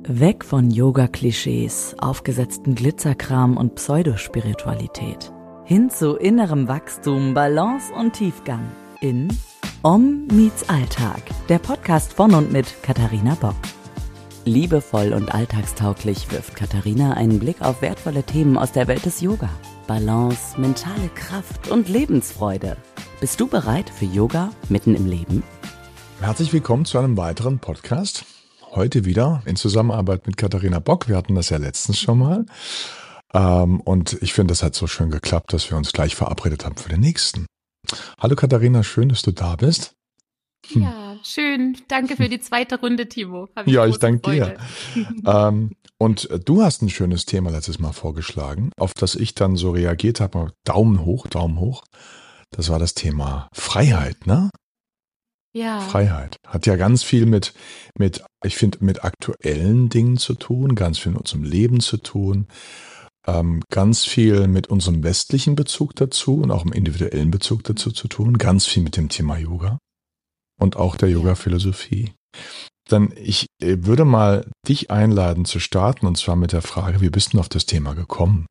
Weg von Yoga-Klischees, aufgesetzten Glitzerkram und Pseudospiritualität. Hin zu innerem Wachstum, Balance und Tiefgang. In Om meets Alltag, der Podcast von und mit Katharina Bock. Liebevoll und alltagstauglich wirft Katharina einen Blick auf wertvolle Themen aus der Welt des Yoga. Balance, mentale Kraft und Lebensfreude. Bist du bereit für Yoga mitten im Leben? Herzlich willkommen zu einem weiteren Podcast. Heute wieder in Zusammenarbeit mit Katharina Bock. Wir hatten das ja letztens schon mal. Und ich finde, das hat so schön geklappt, dass wir uns gleich verabredet haben für den nächsten. Hallo Katharina, schön, dass du da bist. Ja, schön. Danke für die zweite Runde, Timo. Ja, ich danke dir. Und du hast ein schönes Thema letztes Mal vorgeschlagen, auf das ich dann so reagiert habe. Daumen hoch, Daumen hoch. Das war das Thema Freiheit, ne? Ja. Freiheit. Hat ja ganz viel mit aktuellen Dingen zu tun, ganz viel mit unserem Leben zu tun, ganz viel mit unserem westlichen Bezug dazu und auch im individuellen Bezug dazu zu tun, ganz viel mit dem Thema Yoga und auch der Yoga-Philosophie. Dann ich würde mal dich einladen zu starten, und zwar mit der Frage, wie bist du auf das Thema gekommen?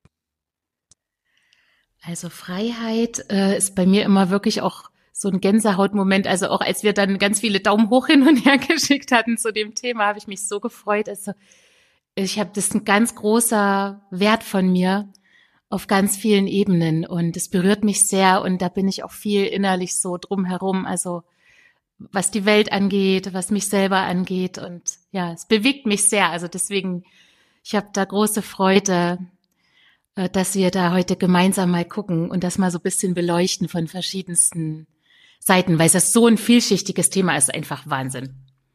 Also Freiheit ist bei mir immer wirklich auch so ein Gänsehautmoment. Also auch als wir dann ganz viele Daumen hoch hin und her geschickt hatten zu dem Thema, habe ich mich so gefreut. Also das ist ein ganz großer Wert von mir auf ganz vielen Ebenen und es berührt mich sehr und da bin ich auch viel innerlich so drumherum. Also was die Welt angeht, was mich selber angeht und ja, es bewegt mich sehr. Also deswegen, ich habe da große Freude, dass wir da heute gemeinsam mal gucken und das mal so ein bisschen beleuchten von verschiedensten Seiten, weil es so ein vielschichtiges Thema ist, einfach Wahnsinn.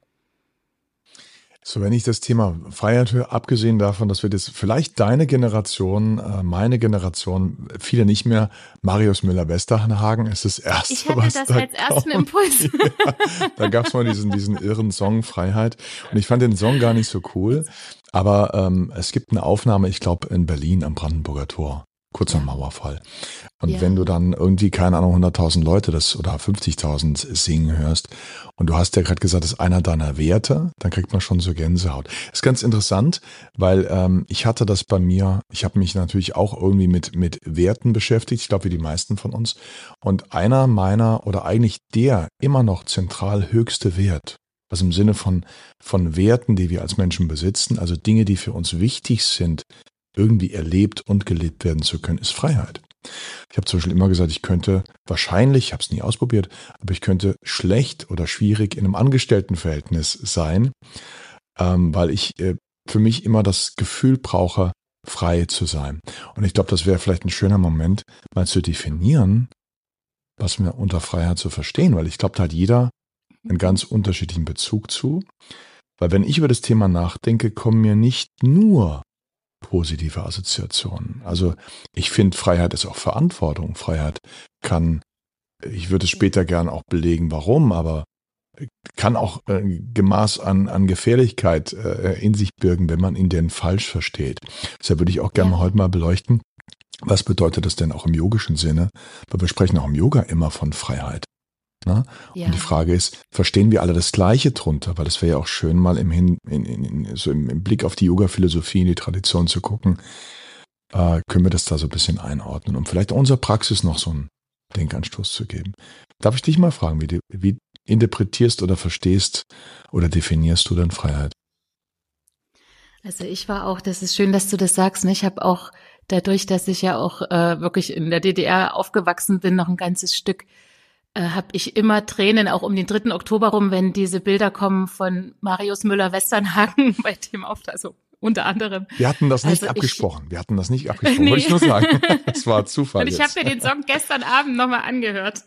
So, wenn ich das Thema Freiheit höre, abgesehen davon, dass wir das vielleicht deine Generation, meine Generation, viele nicht mehr, Marius Müller-Westernhagen ist das erste, ich hatte was das da als ersten kommt. Impuls. Ja, da gab es mal diesen irren Song Freiheit und ich fand den Song gar nicht so cool, aber es gibt eine Aufnahme, ich glaube in Berlin am Brandenburger Tor, kurz nach Mauerfall. Und wenn du dann irgendwie, keine Ahnung, 100.000 Leute oder 50.000 singen hörst und du hast ja gerade gesagt, das ist einer deiner Werte, dann kriegt man schon so Gänsehaut. Ist ganz interessant, weil ich hatte das bei mir, ich habe mich natürlich auch irgendwie mit Werten beschäftigt, ich glaube wie die meisten von uns. Und einer meiner oder eigentlich der immer noch zentral höchste Wert, also im Sinne von Werten, die wir als Menschen besitzen, also Dinge, die für uns wichtig sind, irgendwie erlebt und gelebt werden zu können, ist Freiheit. Ich habe zum Beispiel immer gesagt, ich könnte wahrscheinlich, ich habe es nie ausprobiert, aber ich könnte schlecht oder schwierig in einem Angestelltenverhältnis sein, weil ich für mich immer das Gefühl brauche, frei zu sein. Und ich glaube, das wäre vielleicht ein schöner Moment, mal zu definieren, was wir unter Freiheit zu verstehen, weil ich glaube, da hat jeder einen ganz unterschiedlichen Bezug zu. Weil wenn ich über das Thema nachdenke, kommen mir nicht nur positive Assoziationen. Also ich finde, Freiheit ist auch Verantwortung. Freiheit kann, ich würde es später gern auch belegen, warum, aber kann auch Gemaß an Gefährlichkeit in sich birgen, wenn man ihn denn falsch versteht. Deshalb würde ich auch gerne heute mal beleuchten, was bedeutet das denn auch im yogischen Sinne? Weil wir sprechen auch im Yoga immer von Freiheit. Ne? Ja. Und die Frage ist, verstehen wir alle das Gleiche drunter? Weil das wäre ja auch schön, mal im Blick auf die Yoga-Philosophie, in die Tradition zu gucken, können wir das da so ein bisschen einordnen, um vielleicht auch unserer Praxis noch so einen Denkanstoß zu geben. Darf ich dich mal fragen, wie interpretierst oder verstehst oder definierst du denn Freiheit? Also ich war auch, das ist schön, dass du das sagst, ne? Ich habe auch dadurch, dass ich ja auch wirklich in der DDR aufgewachsen bin, noch ein ganzes Stück, habe ich immer Tränen, auch um den 3. Oktober rum, wenn diese Bilder kommen von Marius Müller-Westernhagen bei dem Auftritt, also unter anderem. Wir hatten das nicht abgesprochen. Nee. Wollte ich nur sagen. Das war Zufall. Und ich habe mir den Song gestern Abend nochmal angehört.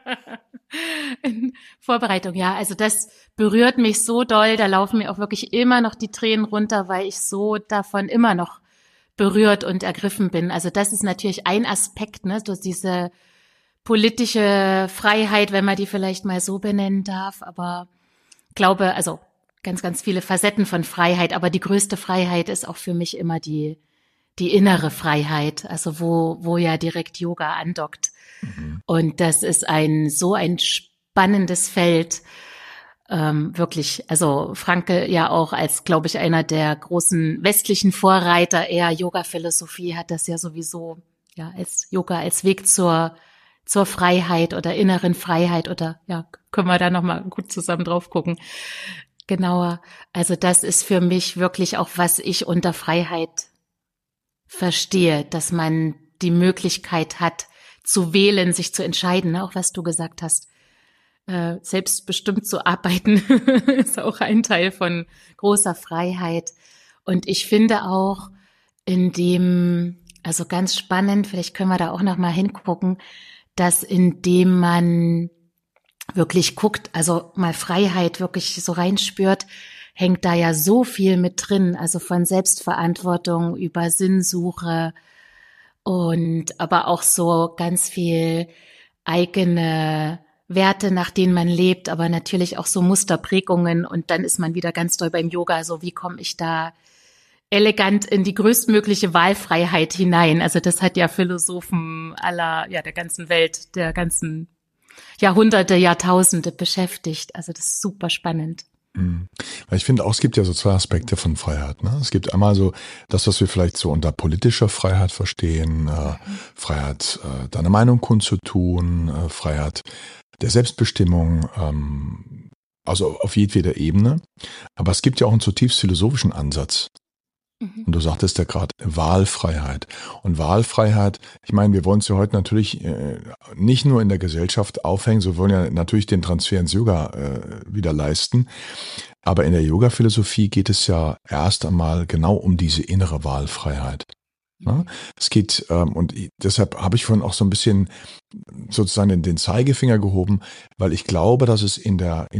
In Vorbereitung, ja. Also das berührt mich so doll. Da laufen mir auch wirklich immer noch die Tränen runter, weil ich so davon immer noch berührt und ergriffen bin. Also das ist natürlich ein Aspekt, ne, so diese politische Freiheit, wenn man die vielleicht mal so benennen darf, aber glaube, also ganz, ganz viele Facetten von Freiheit, aber die größte Freiheit ist auch für mich immer die innere Freiheit, also wo ja direkt Yoga andockt. Und das ist so ein spannendes Feld, wirklich, also Frankl ja auch als, glaube ich, einer der großen westlichen Vorreiter eher Yoga-Philosophie hat das ja sowieso ja als Yoga als Weg zur Freiheit oder inneren Freiheit oder ja, können wir da nochmal gut zusammen drauf gucken. Genauer. Also das ist für mich wirklich auch, was ich unter Freiheit verstehe, dass man die Möglichkeit hat, zu wählen, sich zu entscheiden, ne? Auch was du gesagt hast. Selbstbestimmt zu arbeiten ist auch ein Teil von großer Freiheit. Und ich finde auch also ganz spannend, vielleicht können wir da auch noch mal hingucken, dass indem man wirklich guckt, also mal Freiheit wirklich so reinspürt, hängt da ja so viel mit drin, also von Selbstverantwortung über Sinnsuche und aber auch so ganz viel eigene Werte, nach denen man lebt, aber natürlich auch so Musterprägungen und dann ist man wieder ganz doll beim Yoga, so wie komme ich da elegant in die größtmögliche Wahlfreiheit hinein. Also das hat ja Philosophen der ganzen Welt, der ganzen Jahrhunderte, Jahrtausende beschäftigt. Also das ist super spannend. Weil ich finde auch, es gibt ja so zwei Aspekte von Freiheit. Ne? Es gibt einmal so das, was wir vielleicht so unter politischer Freiheit verstehen, Freiheit, deine Meinung kundzutun, Freiheit der Selbstbestimmung, also auf jedweder Ebene. Aber es gibt ja auch einen zutiefst philosophischen Ansatz. Und du sagtest ja gerade Wahlfreiheit. Und Wahlfreiheit, ich meine, wir wollen es ja heute natürlich nicht nur in der Gesellschaft aufhängen, so wollen ja natürlich den Transfer ins Yoga wieder leisten. Aber in der Yoga-Philosophie geht es ja erst einmal genau um diese innere Wahlfreiheit. Ja? Es geht, und deshalb habe ich vorhin auch so ein bisschen sozusagen den Zeigefinger gehoben, weil ich glaube, dass es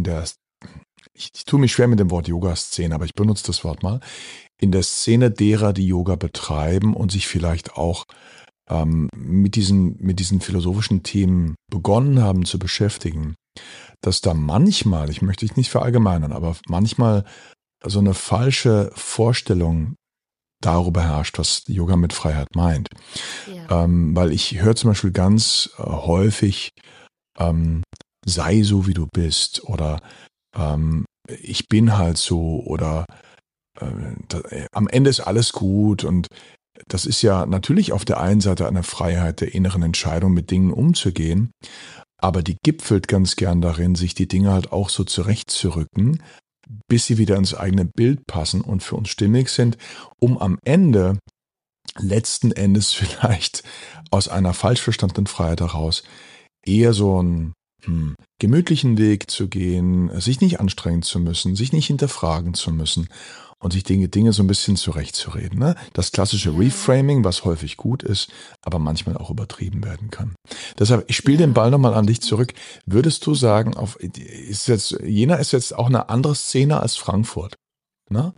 ich tue mich schwer mit dem Wort Yoga-Szene, aber ich benutze das Wort mal, in der Szene derer, die Yoga betreiben und sich vielleicht auch mit diesen philosophischen Themen begonnen haben zu beschäftigen, dass da manchmal, ich möchte dich nicht verallgemeinern, aber manchmal so eine falsche Vorstellung darüber herrscht, was Yoga mit Freiheit meint. Ja. Weil ich höre zum Beispiel ganz häufig, sei so, wie du bist oder ich bin halt so oder am Ende ist alles gut und das ist ja natürlich auf der einen Seite eine Freiheit der inneren Entscheidung, mit Dingen umzugehen, aber die gipfelt ganz gern darin, sich die Dinge halt auch so zurechtzurücken, bis sie wieder ins eigene Bild passen und für uns stimmig sind, um am Ende letzten Endes vielleicht aus einer falsch verstandenen Freiheit heraus eher so einen gemütlichen Weg zu gehen, sich nicht anstrengen zu müssen, sich nicht hinterfragen zu müssen und sich Dinge so ein bisschen zurechtzureden. Ne? Das klassische Reframing, was häufig gut ist, aber manchmal auch übertrieben werden kann. Deshalb, ich spiele den Ball nochmal an dich zurück. Würdest du sagen, Jena ist jetzt auch eine andere Szene als Frankfurt? Ne?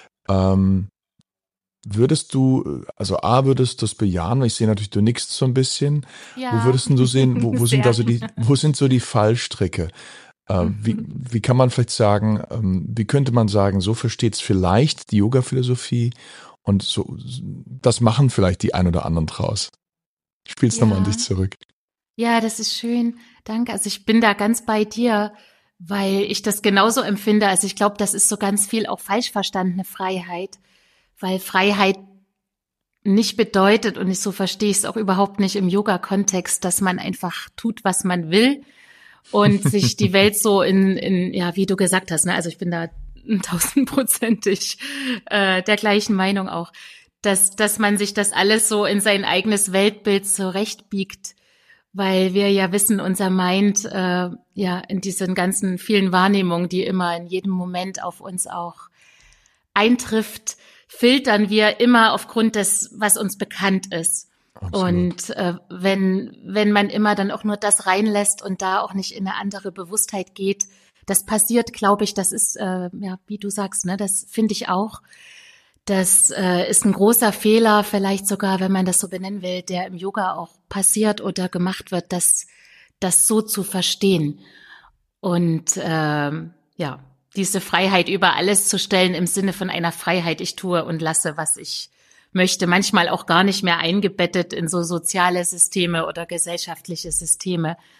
Würdest du das bejahen? Ich sehe natürlich, du nickst so ein bisschen. Ja. Wo würdest du sehen, wo sind so die Fallstricke? Wie kann man vielleicht sagen, wie könnte man sagen, so versteht es vielleicht die Yoga-Philosophie und so, das machen vielleicht die ein oder anderen draus. Ich spiele es nochmal an dich zurück. Ja, das ist schön. Danke. Also ich bin da ganz bei dir, weil ich das genauso empfinde. Also ich glaube, das ist so ganz viel auch falsch verstandene Freiheit. Weil Freiheit nicht bedeutet, und so verstehe ich es auch überhaupt nicht im Yoga-Kontext, dass man einfach tut, was man will und sich die Welt so wie du gesagt hast, ne? Also ich bin da 1000%ig der gleichen Meinung auch, dass man sich das alles so in sein eigenes Weltbild zurechtbiegt, weil wir ja wissen, unser Mind in diesen ganzen vielen Wahrnehmungen, die immer in jedem Moment auf uns auch eintrifft, filtern wir immer aufgrund des, was uns bekannt ist. Absolut. Und wenn man immer dann auch nur das reinlässt und da auch nicht in eine andere Bewusstheit geht, das passiert, glaube ich, das ist, wie du sagst, ne, das finde ich auch. Das ist ein großer Fehler, vielleicht sogar, wenn man das so benennen will, der im Yoga auch passiert oder gemacht wird, das so zu verstehen. Und diese Freiheit über alles zu stellen im Sinne von einer Freiheit, ich tue und lasse, was ich möchte, manchmal auch gar nicht mehr eingebettet in so soziale Systeme oder gesellschaftliche Systeme.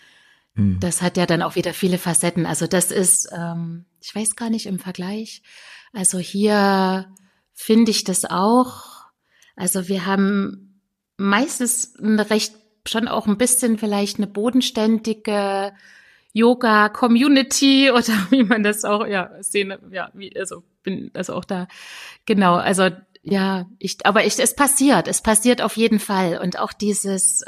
das hat ja dann auch wieder viele Facetten. Also das ist, ich weiß gar nicht im Vergleich. Also hier finde ich das auch. Also wir haben meistens schon auch ein bisschen vielleicht eine bodenständige Yoga-Community oder wie man das auch, sehen, bin also auch da, genau, also es passiert auf jeden Fall und auch dieses,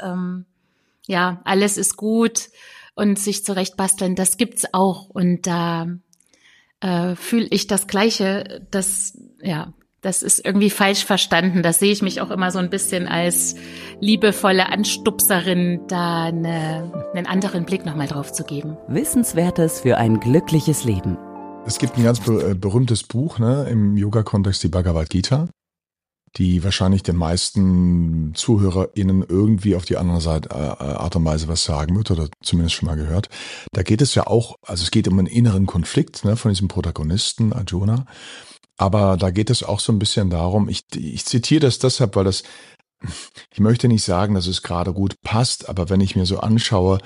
alles ist gut und sich zurechtbasteln, das gibt's auch und da fühle ich das Gleiche, das ist irgendwie falsch verstanden. Da sehe ich mich auch immer so ein bisschen als liebevolle Anstupserin, da einen anderen Blick nochmal drauf zu geben. Wissenswertes für ein glückliches Leben. Es gibt ein ganz berühmtes Buch, ne, im Yoga-Kontext, die Bhagavad Gita, die wahrscheinlich den meisten ZuhörerInnen irgendwie auf die andere Seite, Art und Weise was sagen wird oder zumindest schon mal gehört. Da geht es ja auch, also es geht um einen inneren Konflikt, ne, von diesem Protagonisten Arjuna. Aber da geht es auch so ein bisschen darum, ich zitiere das deshalb, weil ich möchte nicht sagen, dass es gerade gut passt, aber wenn ich mir so anschaue,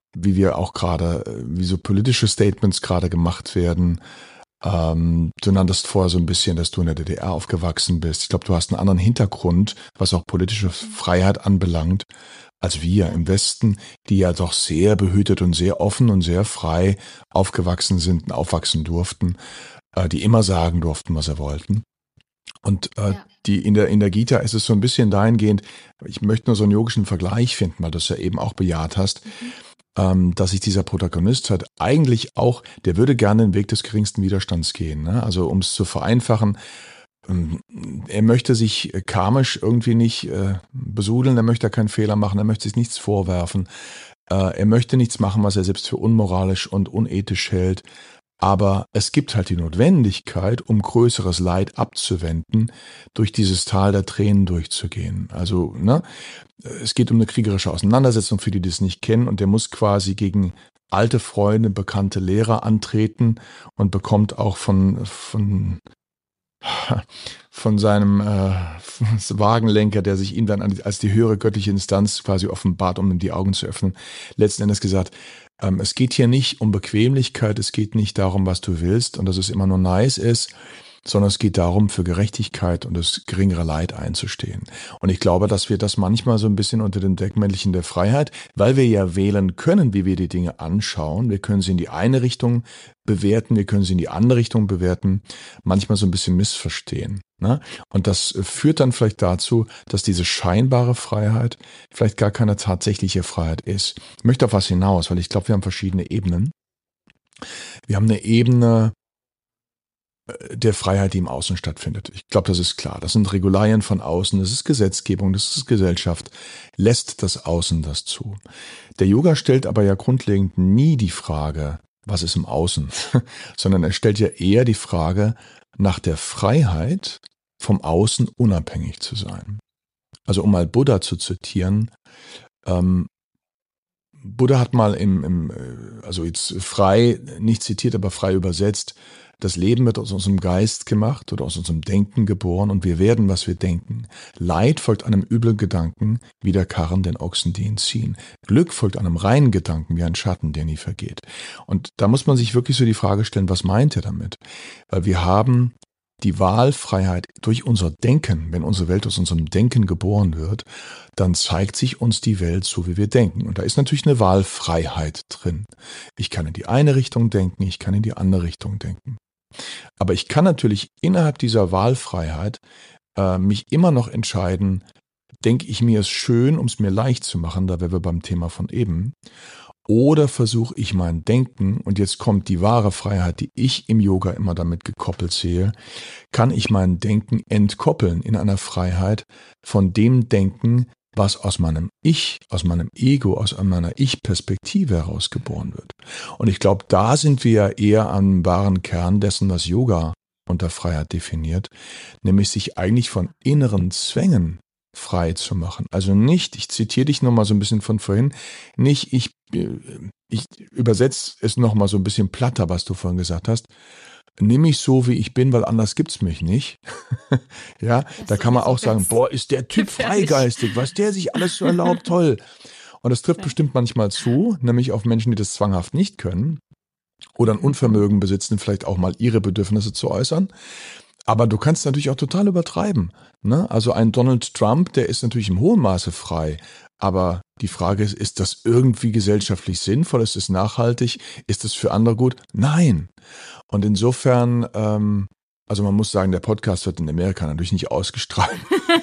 wie so politische Statements gerade gemacht werden, du nanntest vorher so ein bisschen, dass du in der DDR aufgewachsen bist. Ich glaube, du hast einen anderen Hintergrund, was auch politische Freiheit anbelangt, als wir im Westen, die ja doch sehr behütet und sehr offen und sehr frei aufgewachsen sind und aufwachsen durften, die immer sagen durften, was sie wollten. Und die in der Gita ist es so ein bisschen dahingehend, ich möchte nur so einen yogischen Vergleich finden, weil du es ja eben auch bejaht hast, dass sich dieser Protagonist hat eigentlich auch, der würde gerne den Weg des geringsten Widerstands gehen. Ne? Also um es zu vereinfachen, er möchte sich karmisch irgendwie nicht besudeln, er möchte keinen Fehler machen, er möchte sich nichts vorwerfen, er möchte nichts machen, was er selbst für unmoralisch und unethisch hält. Aber es gibt halt die Notwendigkeit, um größeres Leid abzuwenden, durch dieses Tal der Tränen durchzugehen. Also, ne, es geht um eine kriegerische Auseinandersetzung für die, die es nicht kennen, und der muss quasi gegen alte Freunde, bekannte Lehrer antreten und bekommt auch von seinem Wagenlenker, der sich ihm dann als die höhere göttliche Instanz quasi offenbart, um ihm die Augen zu öffnen, letzten Endes gesagt, es geht hier nicht um Bequemlichkeit, es geht nicht darum, was du willst und dass es immer nur nice ist, sondern es geht darum, für Gerechtigkeit und das geringere Leid einzustehen. Und ich glaube, dass wir das manchmal so ein bisschen unter den Deckmäntelchen der Freiheit, weil wir ja wählen können, wie wir die Dinge anschauen. Wir können sie in die eine Richtung bewerten, wir können sie in die andere Richtung bewerten, manchmal so ein bisschen missverstehen. Ne? Und das führt dann vielleicht dazu, dass diese scheinbare Freiheit vielleicht gar keine tatsächliche Freiheit ist. Ich möchte auf was hinaus, weil ich glaube, wir haben verschiedene Ebenen. Wir haben eine Ebene der Freiheit, die im Außen stattfindet. Ich glaube, das ist klar. Das sind Regularien von außen, das ist Gesetzgebung, das ist Gesellschaft. Lässt das Außen das zu? Der Yoga stellt aber ja grundlegend nie die Frage, was ist im Außen, sondern er stellt ja eher die Frage nach der Freiheit, vom Außen unabhängig zu sein. Also um mal Buddha zu zitieren, Buddha hat mal also jetzt frei, nicht zitiert, aber frei übersetzt, das Leben wird aus unserem Geist gemacht oder aus unserem Denken geboren und wir werden, was wir denken. Leid folgt einem üblen Gedanken, wie der Karren den Ochsen, die ihn ziehen. Glück folgt einem reinen Gedanken, wie ein Schatten, der nie vergeht. Und da muss man sich wirklich so die Frage stellen, was meint er damit? Weil wir haben die Wahlfreiheit durch unser Denken. Wenn unsere Welt aus unserem Denken geboren wird, dann zeigt sich uns die Welt so, wie wir denken. Und da ist natürlich eine Wahlfreiheit drin. Ich kann in die eine Richtung denken, ich kann in die andere Richtung denken. Aber ich kann natürlich innerhalb dieser Wahlfreiheit mich immer noch entscheiden, denke ich mir es schön, um es mir leicht zu machen, da wären wir beim Thema von eben, oder versuche ich mein Denken, und jetzt kommt die wahre Freiheit, die ich im Yoga immer damit gekoppelt sehe, kann ich mein Denken entkoppeln in einer Freiheit von dem Denken, was aus meinem Ich, aus meinem Ego, aus meiner Ich-Perspektive herausgeboren wird. Und ich glaube, da sind wir ja eher am wahren Kern dessen, was Yoga unter Freiheit definiert, nämlich sich eigentlich von inneren Zwängen frei zu machen. Also nicht, ich zitiere dich nochmal so ein bisschen von vorhin, nicht ich übersetze es nochmal so ein bisschen platter, was du vorhin gesagt hast, nimm mich so, wie ich bin, weil anders gibt's mich nicht. Ja, da kann man auch sagen, boah, ist der Typ freigeistig, was der sich alles so erlaubt, toll. Und das trifft bestimmt manchmal zu, nämlich auf Menschen, die das zwanghaft nicht können oder ein Unvermögen besitzen, vielleicht auch mal ihre Bedürfnisse zu äußern. Aber du kannst natürlich auch total übertreiben. Ne? Also ein Donald Trump, der ist natürlich im hohen Maße frei. Aber die Frage ist das irgendwie gesellschaftlich sinnvoll? Ist es nachhaltig? Ist es für andere gut? Nein. Und insofern, also man muss sagen, der Podcast wird in Amerika natürlich nicht ausgestrahlt.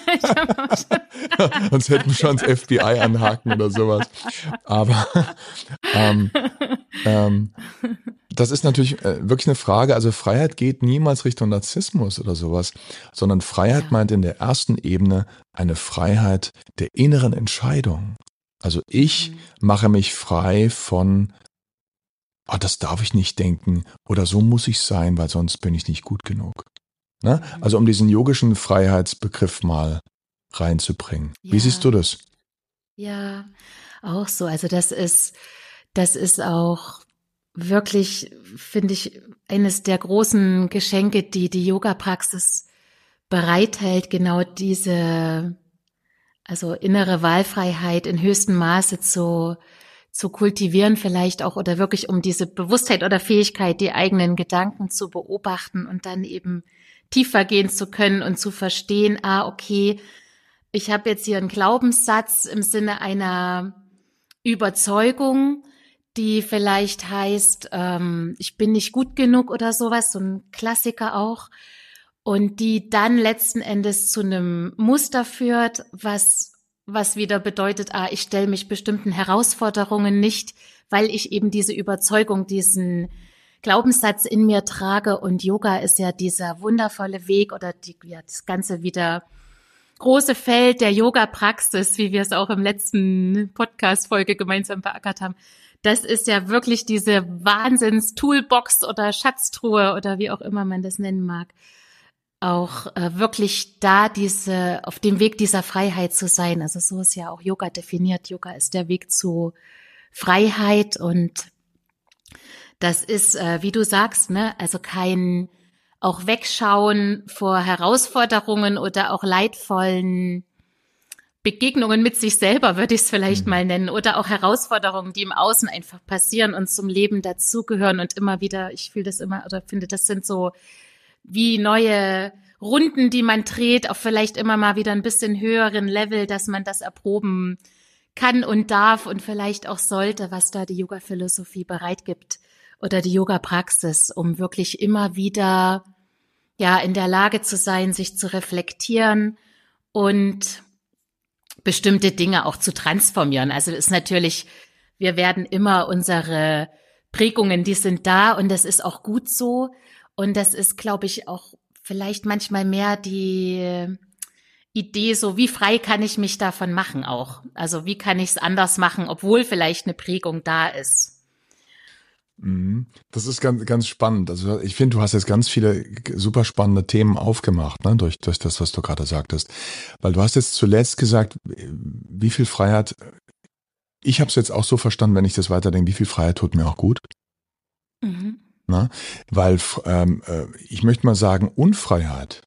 Sonst hätten wir schon das FBI anhaken oder sowas. Aber das ist natürlich wirklich eine Frage. Also Freiheit geht niemals Richtung Narzissmus oder sowas, sondern Freiheit meint in der ersten Ebene eine Freiheit der inneren Entscheidung. Also ich mache mich frei von, das darf ich nicht denken oder so muss ich sein, weil sonst bin ich nicht gut genug. Ne? Also um diesen yogischen Freiheitsbegriff mal reinzubringen. Ja. Wie siehst du das? Ja, auch so. Also das ist auch wirklich, finde ich, eines der großen Geschenke, die die Yoga-Praxis bereithält, genau diese, also innere Wahlfreiheit in höchstem Maße zu kultivieren vielleicht auch oder wirklich um diese Bewusstheit oder Fähigkeit, die eigenen Gedanken zu beobachten und dann eben tiefer gehen zu können und zu verstehen, okay, ich habe jetzt hier einen Glaubenssatz im Sinne einer Überzeugung, die vielleicht heißt, ich bin nicht gut genug oder sowas, so ein Klassiker auch, und die dann letzten Endes zu einem Muster führt, was wieder bedeutet, ich stelle mich bestimmten Herausforderungen nicht, weil ich eben diese Überzeugung, diesen Glaubenssatz in mir trage, und Yoga ist ja dieser wundervolle Weg oder das ganze wieder große Feld der Yoga-Praxis, wie wir es auch im letzten Podcast-Folge gemeinsam beackert haben. Das ist ja wirklich diese Wahnsinns-Toolbox oder Schatztruhe oder wie auch immer man das nennen mag. Auch wirklich da auf dem Weg dieser Freiheit zu sein. Also so ist ja auch Yoga definiert. Yoga ist der Weg zu Freiheit, und das ist, wie du sagst, ne, also kein auch Wegschauen vor Herausforderungen oder auch leidvollen Begegnungen mit sich selber, würde ich es vielleicht mal nennen, oder auch Herausforderungen, die im Außen einfach passieren und zum Leben dazugehören und immer wieder, ich fühle das immer oder finde, das sind so wie neue Runden, die man dreht, auf vielleicht immer mal wieder ein bisschen höheren Level, dass man das erproben kann und darf und vielleicht auch sollte, was da die Yoga-Philosophie bereitgibt oder die Yoga-Praxis, um wirklich immer wieder in der Lage zu sein, sich zu reflektieren und bestimmte Dinge auch zu transformieren. Also ist natürlich, wir werden immer unsere Prägungen, die sind da, und das ist auch gut so. Und das ist, glaube ich, auch vielleicht manchmal mehr die Idee, so wie frei kann ich mich davon machen auch. Also wie kann ich es anders machen, obwohl vielleicht eine Prägung da ist. Das ist ganz, ganz spannend. Also ich finde, du hast jetzt ganz viele super spannende Themen aufgemacht, ne, durch das, was du gerade sagtest. Weil du hast jetzt zuletzt gesagt, wie viel Freiheit, ich habe es jetzt auch so verstanden, wenn ich das weiterdenke, wie viel Freiheit tut mir auch gut. Na, weil ich möchte mal sagen, Unfreiheit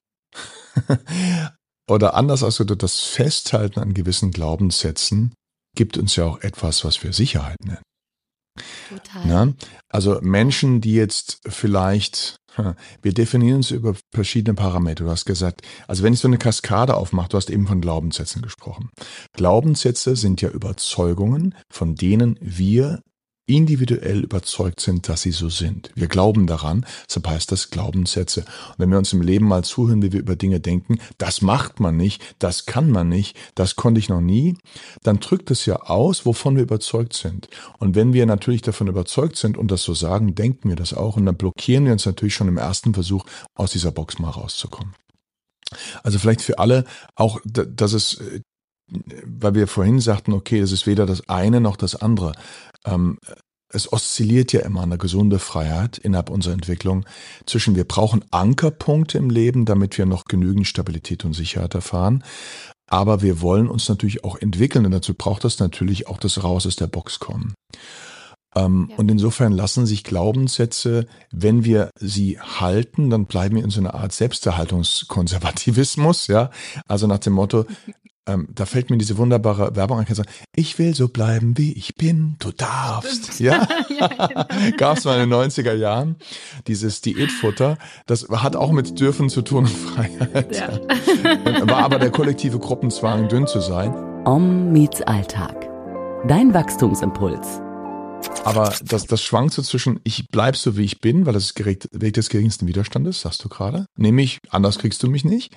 oder anders ausgedrückt, das Festhalten an gewissen Glaubenssätzen gibt uns ja auch etwas, was wir Sicherheit nennen. Total. Na? Also Menschen, die jetzt vielleicht, wir definieren uns über verschiedene Parameter. Du hast gesagt, also wenn ich so eine Kaskade aufmache, du hast eben von Glaubenssätzen gesprochen. Glaubenssätze sind ja Überzeugungen, von denen wir individuell überzeugt sind, dass sie so sind. Wir glauben daran, deshalb heißt das Glaubenssätze. Und wenn wir uns im Leben mal zuhören, wie wir über Dinge denken, das macht man nicht, das kann man nicht, das konnte ich noch nie, dann drückt es ja aus, wovon wir überzeugt sind. Und wenn wir natürlich davon überzeugt sind und das so sagen, denken wir das auch, und dann blockieren wir uns natürlich schon im ersten Versuch, aus dieser Box mal rauszukommen. Also vielleicht für alle auch, dass es, weil wir vorhin sagten, okay, das ist weder das eine noch das andere. Es oszilliert ja immer eine gesunde Freiheit innerhalb unserer Entwicklung zwischen, wir brauchen Ankerpunkte im Leben, damit wir noch genügend Stabilität und Sicherheit erfahren. Aber wir wollen uns natürlich auch entwickeln, und dazu braucht es natürlich auch das Raus aus der Box kommen. Und insofern lassen sich Glaubenssätze, wenn wir sie halten, dann bleiben wir in so einer Art Selbsterhaltungskonservativismus, ja. Also nach dem Motto, da fällt mir diese wunderbare Werbung ein, kann sagen, ich will so bleiben, wie ich bin, du darfst. Ja, Ja, genau. gab es mal in den 90er Jahren, dieses Diätfutter, das hat auch mit Dürfen zu tun und Freiheit. Ja. War aber der kollektive Gruppenzwang, dünn zu sein. Om meets Alltag. Dein Wachstumsimpuls. Aber das schwankt so zwischen, ich bleib so wie ich bin, weil das Weg des geringsten Widerstandes, sagst du gerade. Nämlich, anders kriegst du mich nicht.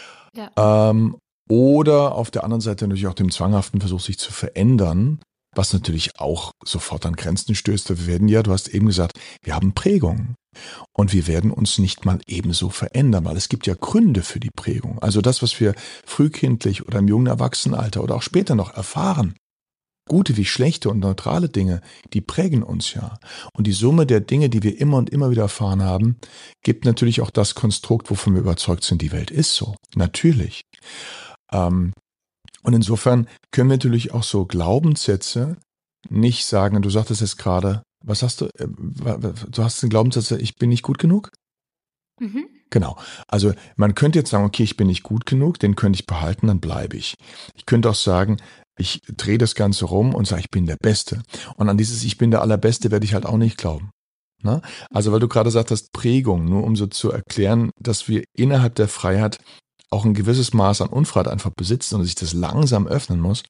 Ja. Oder auf der anderen Seite natürlich auch dem zwanghaften Versuch, sich zu verändern, was natürlich auch sofort an Grenzen stößt. Wir werden ja, du hast eben gesagt, wir haben Prägungen. Und wir werden uns nicht mal ebenso verändern, weil es gibt ja Gründe für die Prägung. Also das, was wir frühkindlich oder im jungen Erwachsenenalter oder auch später noch erfahren, gute wie schlechte und neutrale Dinge, die prägen uns ja. Und die Summe der Dinge, die wir immer und immer wieder erfahren haben, gibt natürlich auch das Konstrukt, wovon wir überzeugt sind, die Welt ist so. Natürlich. Und insofern können wir natürlich auch so Glaubenssätze nicht sagen, du sagtest jetzt gerade, was hast du? Du hast den Glaubenssatz, ich bin nicht gut genug? Mhm. Genau. Also man könnte jetzt sagen, okay, ich bin nicht gut genug, den könnte ich behalten, dann bleibe ich. Ich könnte auch sagen, ich drehe das Ganze rum und sage, ich bin der Beste. Und an dieses Ich bin der Allerbeste werde ich halt auch nicht glauben. Na? Also weil du gerade sagtest, Prägung, nur um so zu erklären, dass wir innerhalb der Freiheit auch ein gewisses Maß an Unfreiheit einfach besitzen und sich das langsam öffnen muss.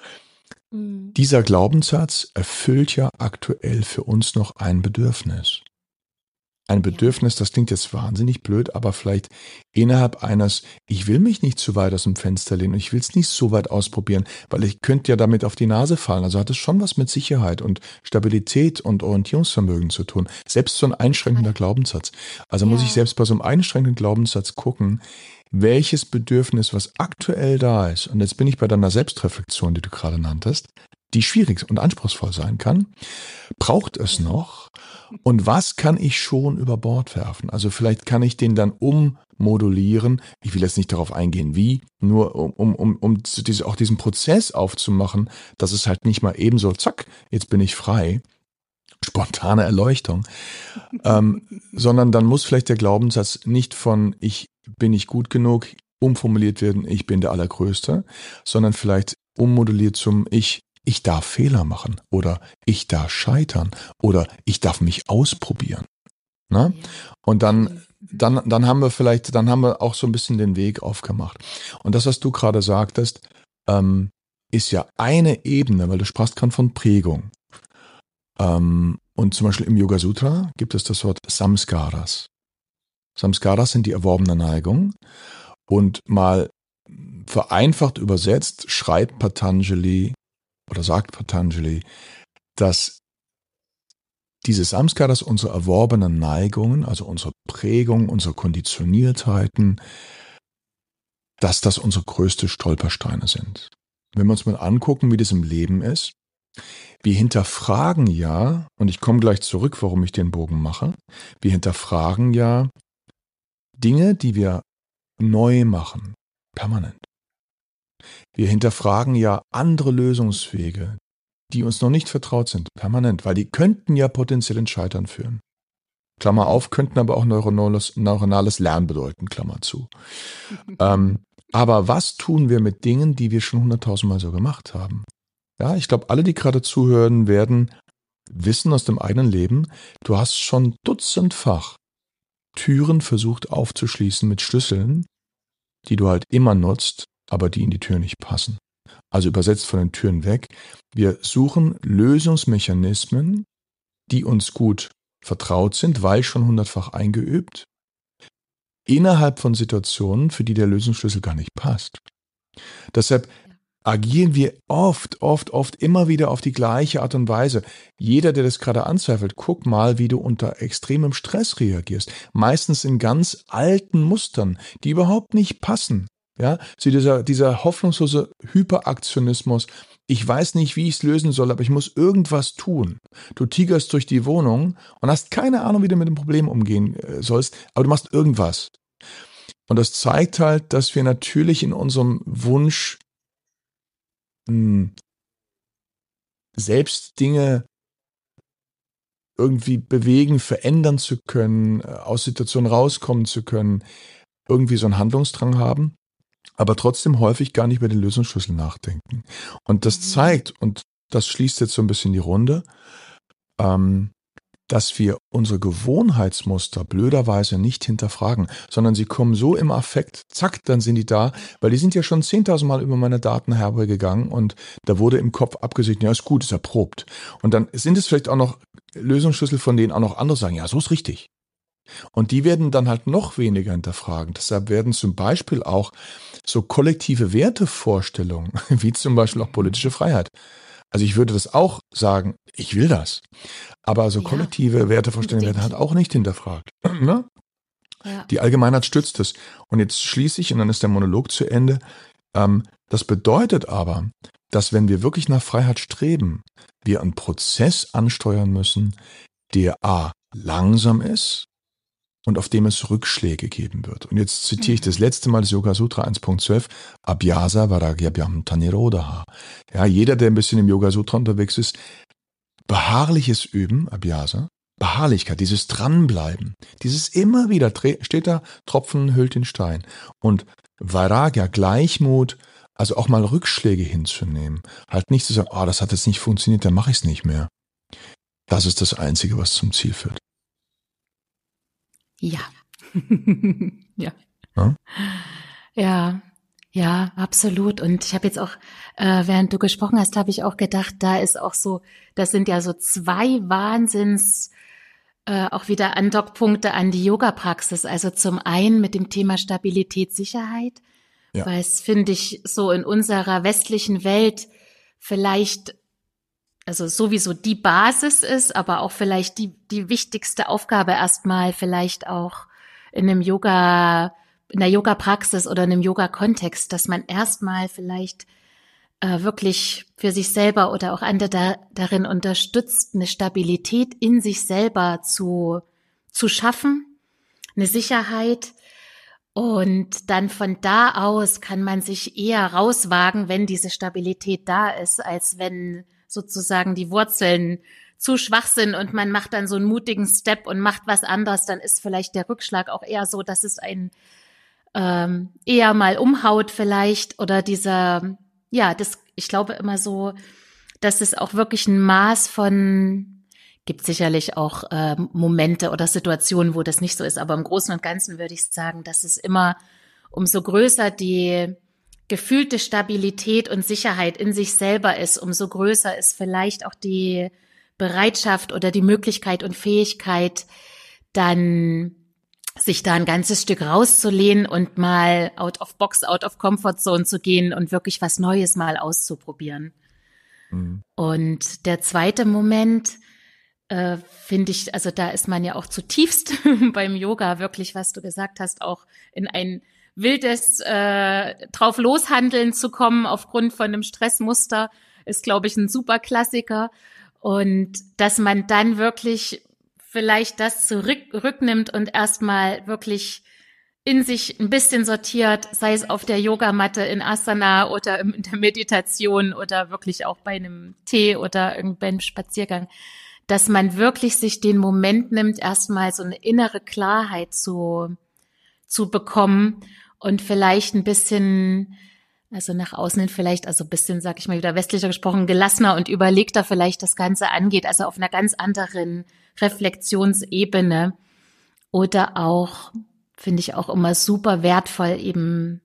Mhm. Dieser Glaubenssatz erfüllt ja aktuell für uns noch ein Bedürfnis. Ein Bedürfnis, das klingt jetzt wahnsinnig blöd, aber vielleicht innerhalb eines, ich will mich nicht zu weit aus dem Fenster lehnen und ich will es nicht so weit ausprobieren, weil ich könnte ja damit auf die Nase fallen. Also hat es schon was mit Sicherheit und Stabilität und Orientierungsvermögen zu tun. Selbst so ein einschränkender Glaubenssatz. Also muss ich selbst bei so einem einschränkenden Glaubenssatz gucken, welches Bedürfnis, was aktuell da ist, und jetzt bin ich bei deiner Selbstreflexion, die du gerade nanntest, die schwierig und anspruchsvoll sein kann, braucht es noch? Und was kann ich schon über Bord werfen? Also vielleicht kann ich den dann ummodulieren. Ich will jetzt nicht darauf eingehen, wie, nur um auch diesen Prozess aufzumachen, dass es halt nicht mal ebenso, zack, jetzt bin ich frei, spontane Erleuchtung, sondern dann muss vielleicht der Glaubenssatz nicht von ich bin nicht gut genug umformuliert werden, ich bin der Allergrößte, sondern vielleicht ummoduliert zum ich darf Fehler machen oder ich darf scheitern oder ich darf mich ausprobieren. Ne? Und dann haben wir auch so ein bisschen den Weg aufgemacht. Und das, was du gerade sagtest, ist ja eine Ebene, weil du sprachst gerade von Prägung. Und zum Beispiel im Yoga Sutra gibt es das Wort Samskaras. Samskaras sind die erworbenen Neigungen. Und mal vereinfacht übersetzt schreibt Patanjali oder sagt Patanjali, dass diese Samskaras, unsere erworbenen Neigungen, also unsere Prägung, unsere Konditioniertheiten, dass das unsere größte Stolpersteine sind. Wenn wir uns mal angucken, wie das im Leben ist, wir hinterfragen ja, und ich komme gleich zurück, warum ich den Bogen mache, wir hinterfragen ja Dinge, die wir neu machen, permanent. Wir hinterfragen ja andere Lösungswege, die uns noch nicht vertraut sind, permanent, weil die könnten ja potenziell ins Scheitern führen. Klammer auf, könnten aber auch neuronales Lernen bedeuten, Klammer zu. Aber was tun wir mit Dingen, die wir schon 100.000 Mal so gemacht haben? Ja, ich glaube, alle, die gerade zuhören, werden wissen aus dem eigenen Leben, du hast schon dutzendfach Türen versucht aufzuschließen mit Schlüsseln, die du halt immer nutzt, aber die in die Tür nicht passen. Also übersetzt von den Türen weg. Wir suchen Lösungsmechanismen, die uns gut vertraut sind, weil schon 100-fach eingeübt, innerhalb von Situationen, für die der Lösungsschlüssel gar nicht passt. Deshalb agieren wir oft immer wieder auf die gleiche Art und Weise. Jeder, der das gerade anzweifelt, guck mal, wie du unter extremem Stress reagierst. Meistens in ganz alten Mustern, die überhaupt nicht passen. Ja, so dieser hoffnungslose Hyperaktionismus. Ich weiß nicht, wie ich es lösen soll, aber ich muss irgendwas tun. Du tigerst durch die Wohnung und hast keine Ahnung, wie du mit dem Problem umgehen sollst, aber du machst irgendwas. Und das zeigt halt, dass wir natürlich in unserem Wunsch, selbst Dinge irgendwie bewegen, verändern zu können, aus Situationen rauskommen zu können, irgendwie so einen Handlungsdrang haben. aber trotzdem häufig gar nicht über den Lösungsschlüssel nachdenken. Und das zeigt, und das schließt jetzt so ein bisschen die Runde, dass wir unsere Gewohnheitsmuster blöderweise nicht hinterfragen, sondern sie kommen so im Affekt, zack, dann sind die da, weil die sind ja schon 10.000 Mal über meine Daten herübergegangen und da wurde im Kopf abgesegnet, ja, ist gut, ist erprobt. Und dann sind es vielleicht auch noch Lösungsschlüssel, von denen auch noch andere sagen, ja, so ist richtig. Und die werden dann halt noch weniger hinterfragen. Deshalb werden zum Beispiel auch so kollektive Wertevorstellungen, wie zum Beispiel auch politische Freiheit. Also ich würde das auch sagen, ich will das. Aber so kollektive Wertevorstellungen werden halt auch nicht hinterfragt. Ne? Ja. Die Allgemeinheit stützt es. Und jetzt schließe ich, und dann ist der Monolog zu Ende. Das bedeutet aber, dass wenn wir wirklich nach Freiheit streben, wir einen Prozess ansteuern müssen, der a. langsam ist und auf dem es Rückschläge geben wird. Und jetzt zitiere ich das letzte Mal das Yoga Sutra 1.12, Abhyasa Varagyabhyam Tanirodha. Ja, jeder, der ein bisschen im Yoga Sutra unterwegs ist, beharrliches Üben, Abhyasa, Beharrlichkeit, dieses Dranbleiben, dieses immer wieder, steht da, Tropfen hüllt den Stein. Und Vairagya, Gleichmut, also auch mal Rückschläge hinzunehmen. Halt nicht zu sagen, das hat jetzt nicht funktioniert, dann mache ich es nicht mehr. Das ist das Einzige, was zum Ziel führt. Ja. Ja, absolut. Und ich habe jetzt auch, während du gesprochen hast, habe ich auch gedacht, da ist auch so, das sind ja so zwei Wahnsinns, auch wieder Andockpunkte an die Yoga-Praxis. Also zum einen mit dem Thema Stabilität, Sicherheit, weil es, finde ich, so in unserer westlichen Welt vielleicht, also sowieso die Basis ist, aber auch vielleicht die wichtigste Aufgabe erstmal vielleicht auch in der Yoga-Praxis oder in einem Yoga-Kontext, dass man erstmal vielleicht wirklich für sich selber oder auch andere darin unterstützt, eine Stabilität in sich selber zu schaffen, eine Sicherheit. Und dann von da aus kann man sich eher rauswagen, wenn diese Stabilität da ist, als wenn sozusagen die Wurzeln zu schwach sind und man macht dann so einen mutigen Step und macht was anderes, dann ist vielleicht der Rückschlag auch eher so, dass es einen eher mal umhaut vielleicht oder ich glaube immer so, dass es auch wirklich ein Maß von, gibt sicherlich auch Momente oder Situationen, wo das nicht so ist, aber im Großen und Ganzen würde ich sagen, dass es immer umso größer die gefühlte Stabilität und Sicherheit in sich selber ist, umso größer ist vielleicht auch die Bereitschaft oder die Möglichkeit und Fähigkeit, dann sich da ein ganzes Stück rauszulehnen und mal out of box, out of comfort zone zu gehen und wirklich was Neues mal auszuprobieren. Mhm. Und der zweite Moment, finde ich, also da ist man ja auch zutiefst beim Yoga wirklich, was du gesagt hast, auch in ein wildes drauf loshandeln zu kommen aufgrund von einem Stressmuster, ist, glaube ich, ein super Klassiker. Und dass man dann wirklich vielleicht das zurücknimmt und erstmal wirklich in sich ein bisschen sortiert, sei es auf der Yogamatte, in Asana oder in der Meditation oder wirklich auch bei einem Tee oder irgendeinem Spaziergang, dass man wirklich sich den Moment nimmt, erstmal so eine innere Klarheit zu bekommen und vielleicht ein bisschen, also nach außen hin vielleicht, also ein bisschen, sag ich mal wieder westlicher gesprochen, gelassener und überlegter vielleicht das Ganze angeht, also auf einer ganz anderen Reflexionsebene. Oder auch, finde ich auch immer super wertvoll, eben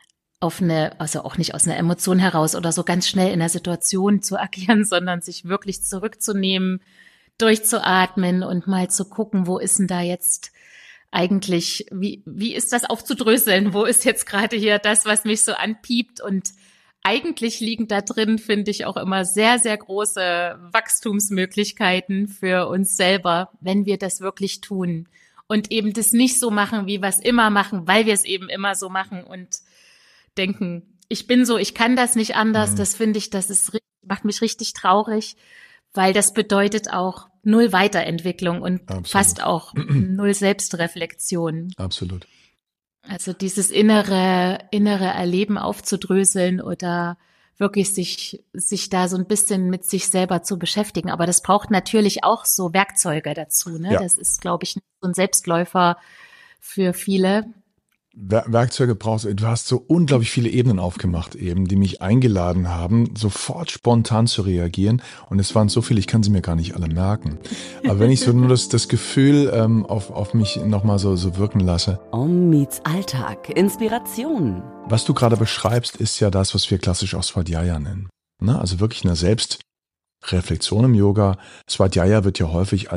also auch nicht aus einer Emotion heraus oder so ganz schnell in der Situation zu agieren, sondern sich wirklich zurückzunehmen, durchzuatmen und mal zu gucken, wo ist denn da jetzt eigentlich, wie ist das aufzudröseln? Wo ist jetzt gerade hier das, was mich so anpiept? Und eigentlich liegen da drin, finde ich, auch immer sehr, sehr große Wachstumsmöglichkeiten für uns selber, wenn wir das wirklich tun und eben das nicht so machen, wie wir es immer machen, weil wir es eben immer so machen und denken, ich bin so, ich kann das nicht anders. Das finde ich, macht mich richtig traurig, weil das bedeutet auch null Weiterentwicklung und fast auch null Selbstreflexion. Absolut. Also dieses innere Erleben aufzudröseln oder wirklich sich da so ein bisschen mit sich selber zu beschäftigen. Aber das braucht natürlich auch so Werkzeuge dazu. Ne? Ja. Das ist, glaube ich, so ein Selbstläufer für viele. Werkzeuge brauchst. Du hast so unglaublich viele Ebenen aufgemacht eben, die mich eingeladen haben, sofort spontan zu reagieren. Und es waren so viele, ich kann sie mir gar nicht alle merken. Aber wenn ich so nur das Gefühl auf mich nochmal so wirken lasse. Om meets Alltag. Inspiration. Was du gerade beschreibst, ist ja das, was wir klassisch auch Svadhyaya nennen. Ne? Also wirklich eine Selbstreflexion im Yoga. Svadhyaya wird ja häufig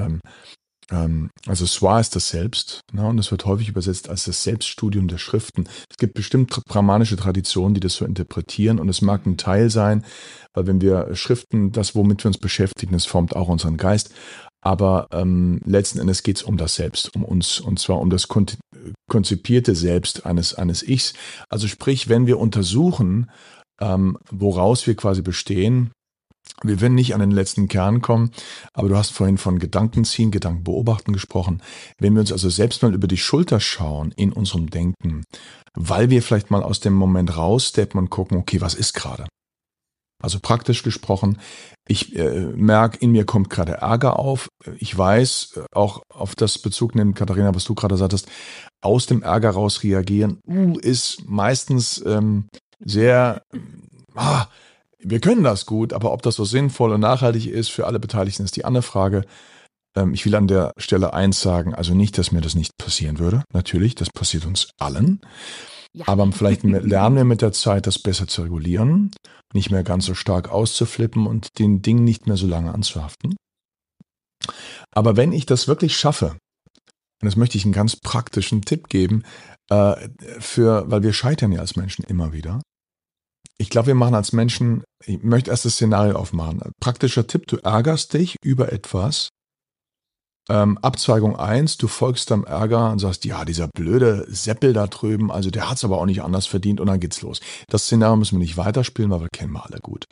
also Swa ist das Selbst, ne, und es wird häufig übersetzt als das Selbststudium der Schriften. Es gibt bestimmt brahmanische Traditionen, die das so interpretieren, und es mag ein Teil sein, weil wenn wir Schriften, das womit wir uns beschäftigen, das formt auch unseren Geist, aber letzten Endes geht es um das Selbst, um uns, und zwar um das konzipierte Selbst eines Ichs. Also sprich, wenn wir untersuchen, woraus wir quasi bestehen, wir werden nicht an den letzten Kern kommen, aber du hast vorhin von Gedanken ziehen, Gedanken beobachten gesprochen. Wenn wir uns also selbst mal über die Schulter schauen in unserem Denken, weil wir vielleicht mal aus dem Moment raussteppen und gucken, okay, was ist gerade? Also praktisch gesprochen, ich merke, in mir kommt gerade Ärger auf. Ich weiß, auch auf das Bezug nehmen, Katharina, was du gerade sagtest, aus dem Ärger raus reagieren, ist meistens sehr... wir können das gut, aber ob das so sinnvoll und nachhaltig ist für alle Beteiligten, ist die andere Frage. Ich will an der Stelle eins sagen, also nicht, dass mir das nicht passieren würde. Natürlich, das passiert uns allen. Ja. Aber vielleicht lernen wir mit der Zeit, das besser zu regulieren, nicht mehr ganz so stark auszuflippen und den Dingen nicht mehr so lange anzuhaften. Aber wenn ich das wirklich schaffe, und das möchte ich einen ganz praktischen Tipp geben, weil wir scheitern ja als Menschen immer wieder. Ich glaube, wir machen als Menschen, ich möchte erst das Szenario aufmachen. Praktischer Tipp, du ärgerst dich über etwas. Abzweigung 1, du folgst deinem Ärger und sagst, ja, dieser blöde Seppel da drüben, also der hat es aber auch nicht anders verdient, und dann geht's los. Das Szenario müssen wir nicht weiterspielen, weil wir kennen wir alle gut.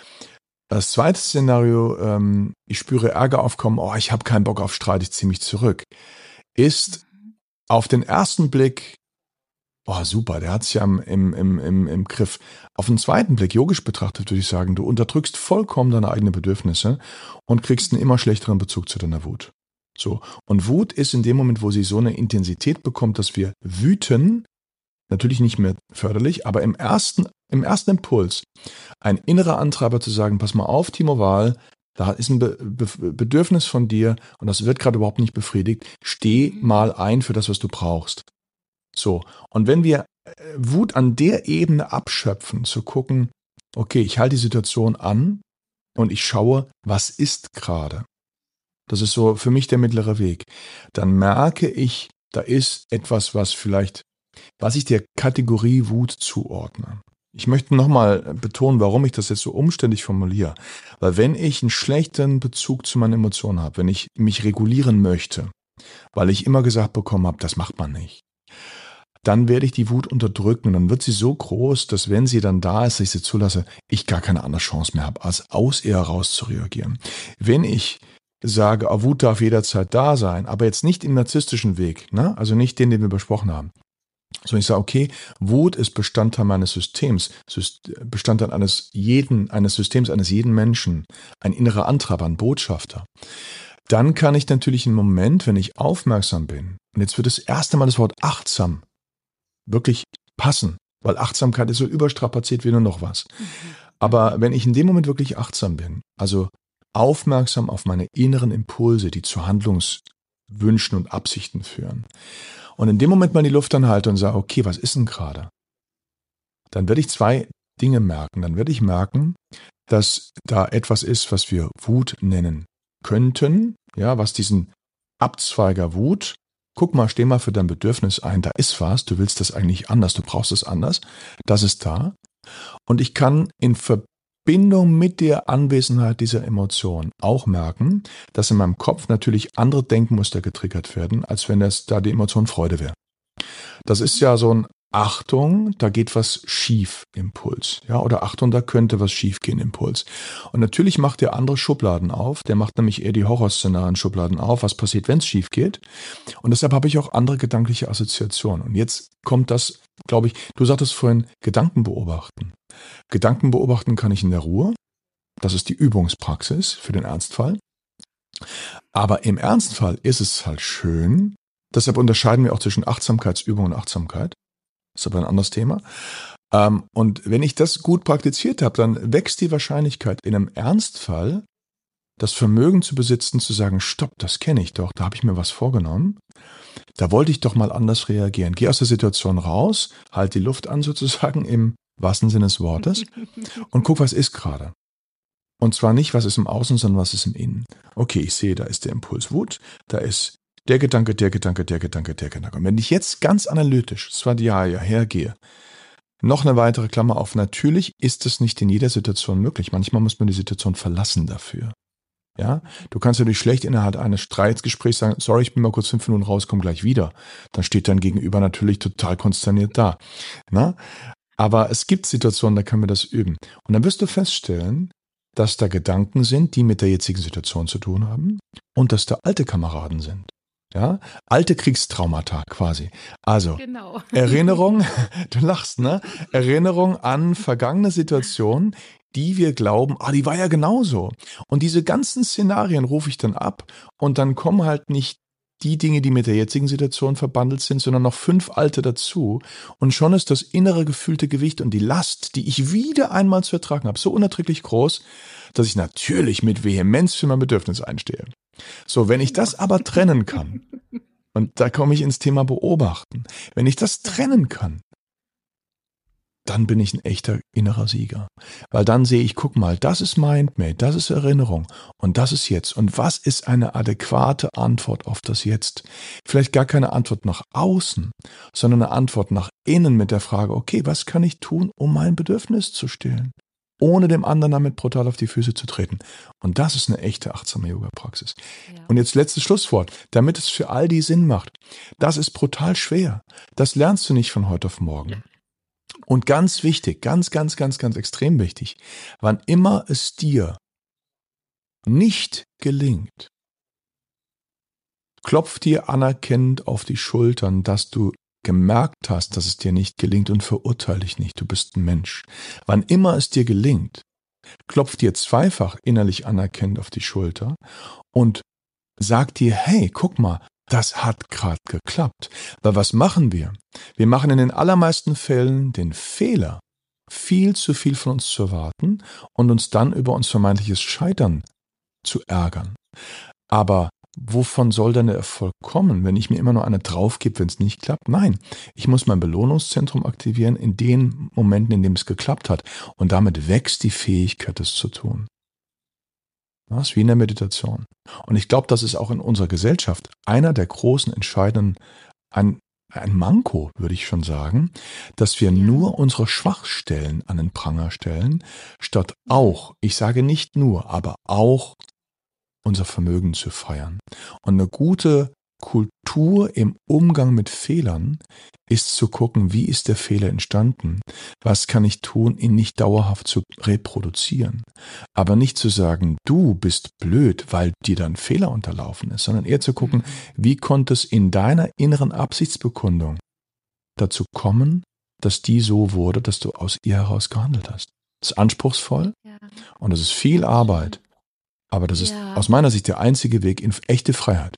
Das zweite Szenario, ich spüre Ärger aufkommen, oh, ich habe keinen Bock auf Streit, ich ziehe mich zurück, ist auf den ersten Blick, oh super, der hat es ja im Griff. Auf den zweiten Blick, yogisch betrachtet, würde ich sagen, du unterdrückst vollkommen deine eigenen Bedürfnisse und kriegst einen immer schlechteren Bezug zu deiner Wut. So. Und Wut ist in dem Moment, wo sie so eine Intensität bekommt, dass wir wüten, natürlich nicht mehr förderlich, aber im ersten Impuls ein innerer Antreiber zu sagen, pass mal auf, Timo Wahl, da ist ein Bedürfnis von dir und das wird gerade überhaupt nicht befriedigt. Steh mal ein für das, was du brauchst. So, und wenn wir Wut an der Ebene abschöpfen, zu gucken, okay, ich halte die Situation an und ich schaue, was ist gerade. Das ist so für mich der mittlere Weg. Dann merke ich, da ist etwas, was ich der Kategorie Wut zuordne. Ich möchte nochmal betonen, warum ich das jetzt so umständlich formuliere. Weil wenn ich einen schlechten Bezug zu meinen Emotionen habe, wenn ich mich regulieren möchte, weil ich immer gesagt bekommen habe, das macht man nicht, dann werde ich die Wut unterdrücken und dann wird sie so groß, dass wenn sie dann da ist, ich sie zulasse, ich gar keine andere Chance mehr habe, als aus ihr heraus zu reagieren. Wenn ich sage, Wut darf jederzeit da sein, aber jetzt nicht im narzisstischen Weg, ne? Also nicht den wir besprochen haben. So, ich sage, okay, Wut ist Bestandteil meines Systems, Bestandteil eines Systems, eines jeden Menschen, ein innerer Antreiber, ein Botschafter. Dann kann ich natürlich im Moment, wenn ich aufmerksam bin, und jetzt wird das erste Mal das Wort achtsam wirklich passen, weil Achtsamkeit ist so überstrapaziert wie nur noch was. Aber wenn ich in dem Moment wirklich achtsam bin, also aufmerksam auf meine inneren Impulse, die zu Handlungswünschen und Absichten führen, und in dem Moment mal die Luft anhalte und sage, okay, was ist denn gerade? Dann werde ich zwei Dinge merken. Dann werde ich merken, dass da etwas ist, was wir Wut nennen könnten, ja, was diesen Abzweiger Wut, guck mal, steh mal für dein Bedürfnis ein, da ist was, du willst das eigentlich anders, du brauchst es anders, das ist da. Und ich kann in Verbindung mit der Anwesenheit dieser Emotion auch merken, dass in meinem Kopf natürlich andere Denkmuster getriggert werden, als wenn es da die Emotion Freude wäre. Das ist ja so ein Achtung, da geht was schief Impuls, ja, oder Achtung, da könnte was schief gehen Impuls. Und natürlich macht der andere Schubladen auf, der macht nämlich eher die Horrorszenarien-Schubladen auf, was passiert, wenn es schief geht. Und deshalb habe ich auch andere gedankliche Assoziationen. Und jetzt kommt das, glaube ich, du sagtest vorhin, Gedanken beobachten. Gedanken beobachten kann ich in der Ruhe. Das ist die Übungspraxis für den Ernstfall. Aber im Ernstfall ist es halt schön, Deshalb unterscheiden wir auch zwischen Achtsamkeitsübung und Achtsamkeit. Das ist aber ein anderes Thema. Und wenn ich das gut praktiziert habe, dann wächst die Wahrscheinlichkeit, in einem Ernstfall das Vermögen zu besitzen, zu sagen, stopp, das kenne ich doch, da habe ich mir was vorgenommen. Da wollte ich doch mal anders reagieren. Geh aus der Situation raus, halt die Luft an sozusagen im wahrsten Sinne des Wortes und guck, was ist gerade. Und zwar nicht, was ist im Außen, sondern was ist im Innen. Okay, ich sehe, da ist der Impuls Wut, da ist der Gedanke, der Gedanke, der Gedanke, der Gedanke. Und wenn ich jetzt ganz analytisch, zwar ja hergehe, noch eine weitere Klammer auf, natürlich ist es nicht in jeder Situation möglich. Manchmal muss man die Situation verlassen dafür. Ja, du kannst natürlich schlecht innerhalb eines Streitgesprächs sagen, sorry, ich bin mal kurz 5 Minuten raus, komm gleich wieder. Dann steht dein Gegenüber natürlich total konsterniert da. Na? Aber es gibt Situationen, da können wir das üben. Und dann wirst du feststellen, dass da Gedanken sind, die mit der jetzigen Situation zu tun haben und dass da alte Kameraden sind. Ja, alte Kriegstraumata quasi. Also, Genau. Erinnerung, du lachst, ne? Erinnerung an vergangene Situationen, die wir glauben, die war ja genauso. Und diese ganzen Szenarien rufe ich dann ab und dann kommen halt nicht die Dinge, die mit der jetzigen Situation verbandelt sind, sondern noch 5 alte dazu. Und schon ist das innere gefühlte Gewicht und die Last, die ich wieder einmal zu ertragen habe, so unerträglich groß, dass ich natürlich mit Vehemenz für mein Bedürfnis einstehe. So, wenn ich das aber trennen kann, und da komme ich ins Thema Beobachten, wenn ich das trennen kann, dann bin ich ein echter innerer Sieger. Weil dann sehe ich, guck mal, das ist Mindmade, das ist Erinnerung und das ist jetzt. Und was ist eine adäquate Antwort auf das Jetzt? Vielleicht gar keine Antwort nach außen, sondern eine Antwort nach innen mit der Frage, okay, was kann ich tun, um mein Bedürfnis zu stillen? Ohne dem anderen damit brutal auf die Füße zu treten. Und das ist eine echte achtsame Yoga-Praxis. Ja. Und jetzt letztes Schlusswort, damit es für all die Sinn macht. Das ist brutal schwer. Das lernst du nicht von heute auf morgen. Ja. Und ganz wichtig, ganz extrem wichtig, wann immer es dir nicht gelingt, klopf dir anerkennend auf die Schultern, dass du gemerkt hast, dass es dir nicht gelingt und verurteile dich nicht, du bist ein Mensch. Wann immer es dir gelingt, klopf dir zweifach innerlich anerkennend auf die Schulter und sag dir, hey, guck mal, das hat gerade geklappt. Weil was machen wir? Wir machen in den allermeisten Fällen den Fehler, viel zu viel von uns zu erwarten und uns dann über uns vermeintliches Scheitern zu ärgern. Aber wovon soll denn der Erfolg kommen, wenn ich mir immer nur eine draufgebe, wenn es nicht klappt? Nein, ich muss mein Belohnungszentrum aktivieren in den Momenten, in denen es geklappt hat. Und damit wächst die Fähigkeit, es zu tun. Das ist wie in der Meditation. Und ich glaube, das ist auch in unserer Gesellschaft einer der großen, entscheidenden, ein Manko, würde ich schon sagen, dass wir nur unsere Schwachstellen an den Pranger stellen, statt auch, ich sage nicht nur, aber auch unser Vermögen zu feiern. Und eine gute Kultur im Umgang mit Fehlern ist zu gucken, wie ist der Fehler entstanden? Was kann ich tun, ihn nicht dauerhaft zu reproduzieren? Aber nicht zu sagen, du bist blöd, weil dir dann Fehler unterlaufen ist, sondern eher zu gucken, wie konnte es in deiner inneren Absichtsbekundung dazu kommen, dass die so wurde, dass du aus ihr heraus gehandelt hast. Das ist anspruchsvoll und das ist viel Arbeit. Aber das ist aus meiner Sicht der einzige Weg in echte Freiheit.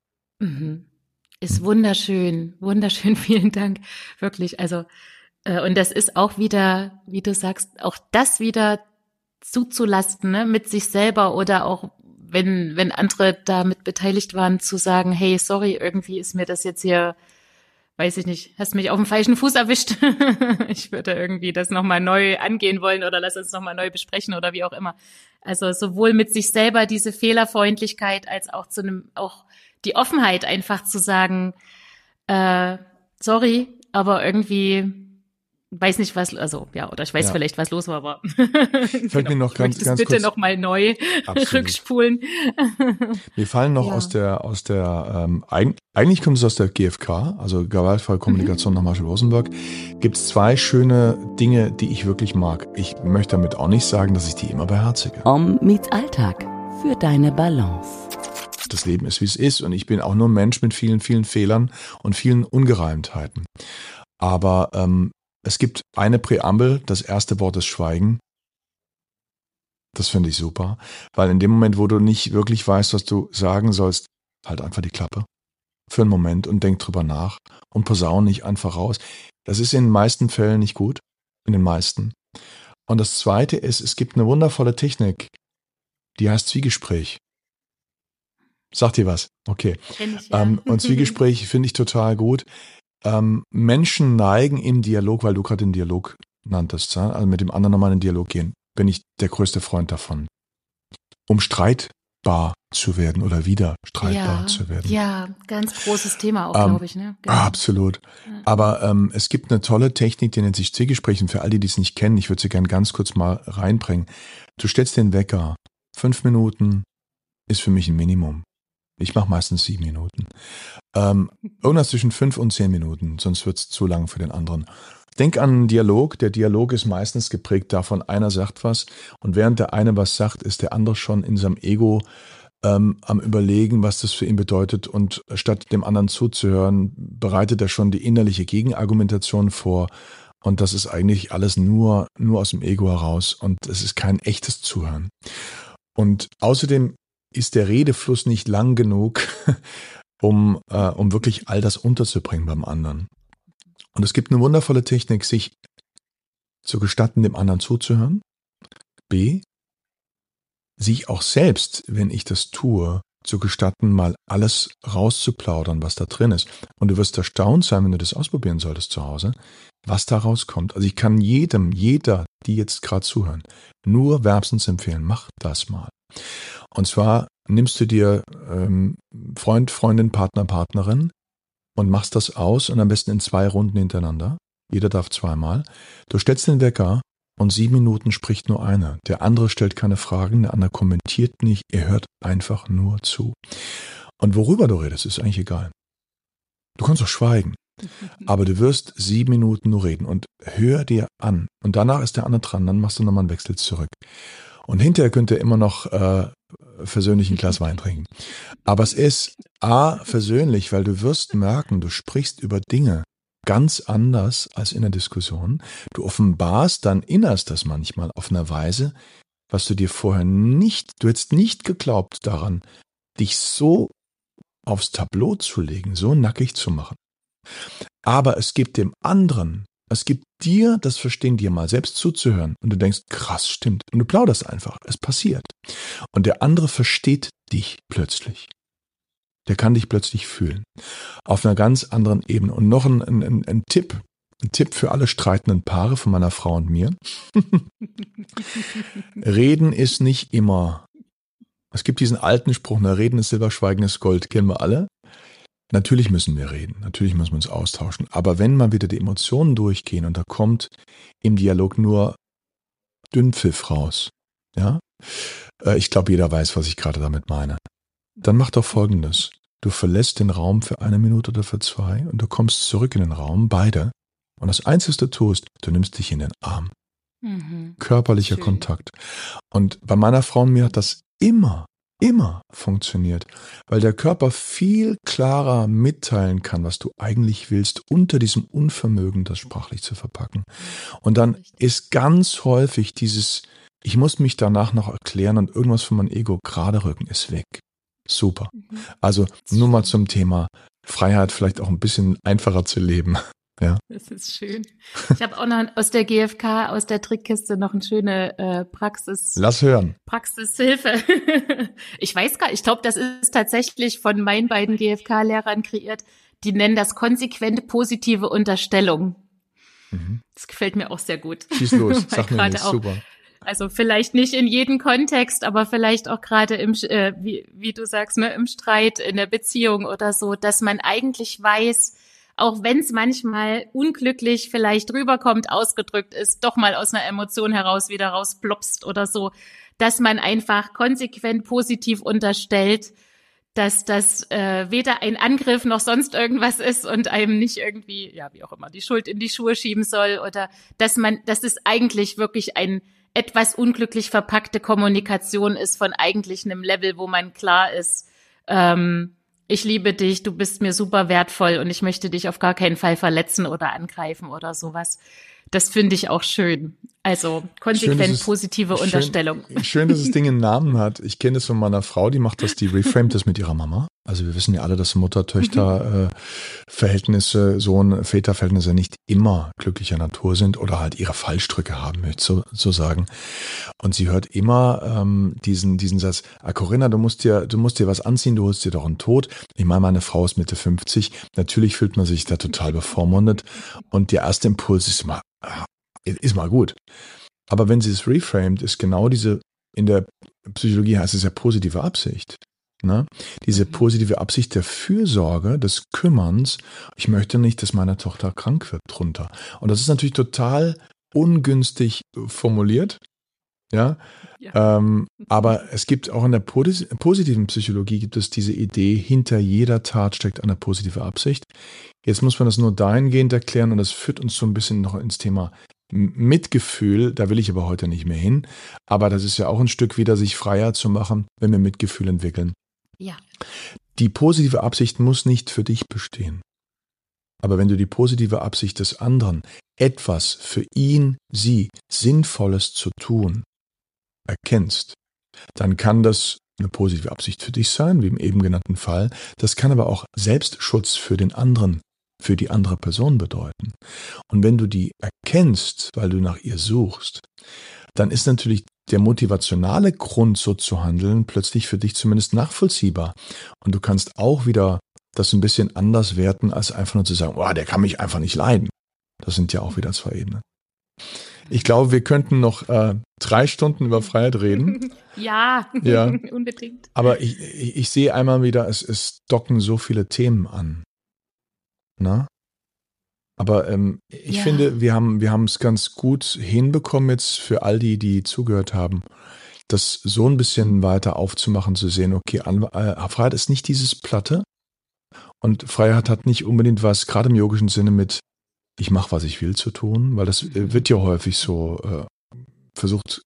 Ist wunderschön, vielen Dank, wirklich. Also, und das ist auch wieder, wie du sagst, auch das wieder zuzulassen, ne, mit sich selber oder auch, wenn andere damit beteiligt waren, zu sagen, hey, sorry, irgendwie ist mir das jetzt hier, weiß ich nicht, hast mich auf dem falschen Fuß erwischt. Ich würde irgendwie das nochmal neu angehen wollen oder lass uns nochmal neu besprechen oder wie auch immer. Also sowohl mit sich selber diese Fehlerfreundlichkeit als auch auch die Offenheit einfach zu sagen, sorry, aber irgendwie weiß nicht was, also oder ich weiß vielleicht, was los war, aber fällt mir noch ganz bitte kurz nochmal neu rückspulen. Mir fallen noch aus der eigentlich kommt es aus der GfK, also gewaltfreie Kommunikation nach Marshall Rosenberg, gibt es 2 schöne Dinge, die ich wirklich mag. Ich möchte damit auch nicht sagen, dass ich die immer beherzige. Om meets Alltag für deine Balance. Das Leben ist, wie es ist und ich bin auch nur ein Mensch mit vielen Fehlern und vielen Ungereimtheiten. Aber es gibt eine Präambel, das erste Wort ist Schweigen. Das finde ich super, weil in dem Moment, wo du nicht wirklich weißt, was du sagen sollst, halt einfach die Klappe. für einen Moment und denk drüber nach und posaun nicht einfach raus. Das ist in den meisten Fällen nicht gut. In den meisten. Und das Zweite ist, es gibt eine wundervolle Technik, die heißt Zwiegespräch. Sagt dir was? Okay. Kenn ich, ja. Und Zwiegespräch finde ich total gut. Menschen neigen im Dialog, weil du gerade den Dialog nanntest, ja? Also mit dem anderen nochmal in den Dialog gehen, bin ich der größte Freund davon. Um streitbar zu werden oder wieder streitbar zu werden. Ja, ganz großes Thema auch, glaube ich. Ne? Genau. Absolut. Ja. Aber es gibt eine tolle Technik, die nennt sich Zwiegespräch. Und für all die, die es nicht kennen, ich würde sie gerne ganz kurz mal reinbringen. Du stellst den Wecker. 5 Minuten ist für mich ein Minimum. Ich mache meistens 7 Minuten. Irgendwas zwischen 5 und 10 Minuten, sonst wird es zu lang für den anderen. Denk an einen Dialog. Der Dialog ist meistens geprägt davon, einer sagt was und während der eine was sagt, ist der andere schon in seinem Ego am Überlegen, was das für ihn bedeutet und statt dem anderen zuzuhören, bereitet er schon die innerliche Gegenargumentation vor und das ist eigentlich alles nur aus dem Ego heraus und es ist kein echtes Zuhören. Und außerdem ist der Redefluss nicht lang genug, um wirklich all das unterzubringen beim anderen. Und es gibt eine wundervolle Technik, sich zu gestatten, dem anderen zuzuhören. B, sich auch selbst, wenn ich das tue, zu gestatten, mal alles rauszuplaudern, was da drin ist. Und du wirst erstaunt sein, wenn du das ausprobieren solltest zu Hause, was da rauskommt. Also ich kann jeder, die jetzt gerade zuhören, nur wärmstens empfehlen, mach das mal. Und zwar nimmst du dir Freund, Freundin, Partner, Partnerin und machst das aus und am besten in 2 Runden hintereinander. Jeder darf 2-mal. Du stellst den Wecker und 7 Minuten spricht nur einer. Der andere stellt keine Fragen, der andere kommentiert nicht, er hört einfach nur zu. Und worüber du redest, ist eigentlich egal. Du kannst auch schweigen, aber du wirst 7 Minuten nur reden und hör dir an. Und danach ist der andere dran, dann machst du nochmal einen Wechsel zurück. Und hinterher könnt ihr immer noch versöhnlich ein Glas Wein trinken. Aber es ist versöhnlich, weil du wirst merken, du sprichst über Dinge ganz anders als in der Diskussion. Du offenbarst dann innerst das manchmal auf einer Weise, was du dir vorher du hättest nicht geglaubt daran, dich so aufs Tableau zu legen, so nackig zu machen. Aber es gibt dir das Verstehen, dir mal selbst zuzuhören. Und du denkst, krass, stimmt. Und du plauderst einfach. Es passiert. Und der andere versteht dich plötzlich. Der kann dich plötzlich fühlen. Auf einer ganz anderen Ebene. Und noch ein Tipp. Ein Tipp für alle streitenden Paare von meiner Frau und mir. Reden ist nicht immer. Es gibt diesen alten Spruch, Reden ist Silber, Schweigen ist Gold. Kennen wir alle. Natürlich müssen wir reden, natürlich müssen wir uns austauschen, aber wenn mal wieder die Emotionen durchgehen und da kommt im Dialog nur Dünnpfiff raus, ja, ich glaube, jeder weiß, was ich gerade damit meine, dann mach doch Folgendes, du verlässt den Raum für 1 Minute oder für 2 und du kommst zurück in den Raum, beide, und das Einzige, was du tust, du nimmst dich in den Arm. Körperlicher Kontakt. Und bei meiner Frau und mir hat das immer funktioniert, weil der Körper viel klarer mitteilen kann, was du eigentlich willst, unter diesem Unvermögen, das sprachlich zu verpacken. Und dann ist ganz häufig dieses, ich muss mich danach noch erklären und irgendwas von meinem Ego gerade rücken, ist weg. Super. Also nur mal zum Thema Freiheit, vielleicht auch ein bisschen einfacher zu leben. Ja. Das ist schön. Ich habe auch noch aus der GfK, aus der Trickkiste noch eine schöne Lass hören. Praxishilfe. Ich weiß gar nicht, ich glaube, das ist tatsächlich von meinen beiden GfK-Lehrern kreiert. Die nennen das konsequente positive Unterstellung. Das gefällt mir auch sehr gut. Schieß los, sag mir nichts, super. Also vielleicht nicht in jedem Kontext, aber vielleicht auch gerade im, wie du sagst, ne, im Streit, in der Beziehung oder so, dass man eigentlich weiß, auch wenn es manchmal unglücklich vielleicht rüberkommt, ausgedrückt ist, doch mal aus einer Emotion heraus wieder rausplopst oder so, dass man einfach konsequent positiv unterstellt, dass das weder ein Angriff noch sonst irgendwas ist und einem nicht irgendwie, ja, wie auch immer, die Schuld in die Schuhe schieben soll oder dass es eigentlich wirklich ein etwas unglücklich verpackte Kommunikation ist von eigentlich einem Level, wo man klar ist, ich liebe dich, du bist mir super wertvoll und ich möchte dich auf gar keinen Fall verletzen oder angreifen oder sowas. Das finde ich auch schön. Also konsequent positive Unterstellung. Schön, dass das Ding einen Namen hat. Ich kenne das von meiner Frau, die macht das, die reframet das mit ihrer Mama. Also wir wissen ja alle, dass Mutter-Töchter-Verhältnisse, Sohn-Väter-Verhältnisse nicht immer glücklicher Natur sind oder halt ihre Fallstricke haben, möchte ich so sagen. Und sie hört immer diesen Satz, Corinna, du musst dir was anziehen, du holst dir doch einen Tod. Ich meine, meine Frau ist Mitte 50. Natürlich fühlt man sich da total bevormundet. Und der erste Impuls ist mal gut. Aber wenn sie es reframed, ist genau diese, in der Psychologie heißt es ja positive Absicht. Ne? Diese positive Absicht der Fürsorge, des Kümmerns. Ich möchte nicht, dass meine Tochter krank wird drunter. Und das ist natürlich total ungünstig formuliert. Ja. Aber es gibt auch in der positiven Psychologie gibt es diese Idee, hinter jeder Tat steckt eine positive Absicht. Jetzt muss man das nur dahingehend erklären und das führt uns so ein bisschen noch ins Thema Mitgefühl, da will ich aber heute nicht mehr hin, aber das ist ja auch ein Stück wieder, sich freier zu machen, wenn wir Mitgefühl entwickeln. Ja. Die positive Absicht muss nicht für dich bestehen. Aber wenn du die positive Absicht des anderen, etwas für ihn, sie, Sinnvolles zu tun, erkennst, dann kann das eine positive Absicht für dich sein, wie im eben genannten Fall. Das kann aber auch Selbstschutz für den anderen, für die andere Person bedeuten. Und wenn du die erkennst, weil du nach ihr suchst, dann ist natürlich der motivationale Grund, so zu handeln, plötzlich für dich zumindest nachvollziehbar. Und du kannst auch wieder das ein bisschen anders werten, als einfach nur zu sagen, oh, der kann mich einfach nicht leiden. Das sind ja auch wieder zwei Ebenen. Ich glaube, wir könnten noch 3 Stunden über Freiheit reden. Ja, unbedingt. Aber ich sehe einmal wieder, es docken so viele Themen an. Na? Aber ich finde, wir haben es ganz gut hinbekommen jetzt für all die zugehört haben, das so ein bisschen weiter aufzumachen, zu sehen, okay, Freiheit ist nicht dieses Platte und Freiheit hat nicht unbedingt was, gerade im yogischen Sinne, mit ich mache, was ich will zu tun, weil das wird ja häufig so versucht,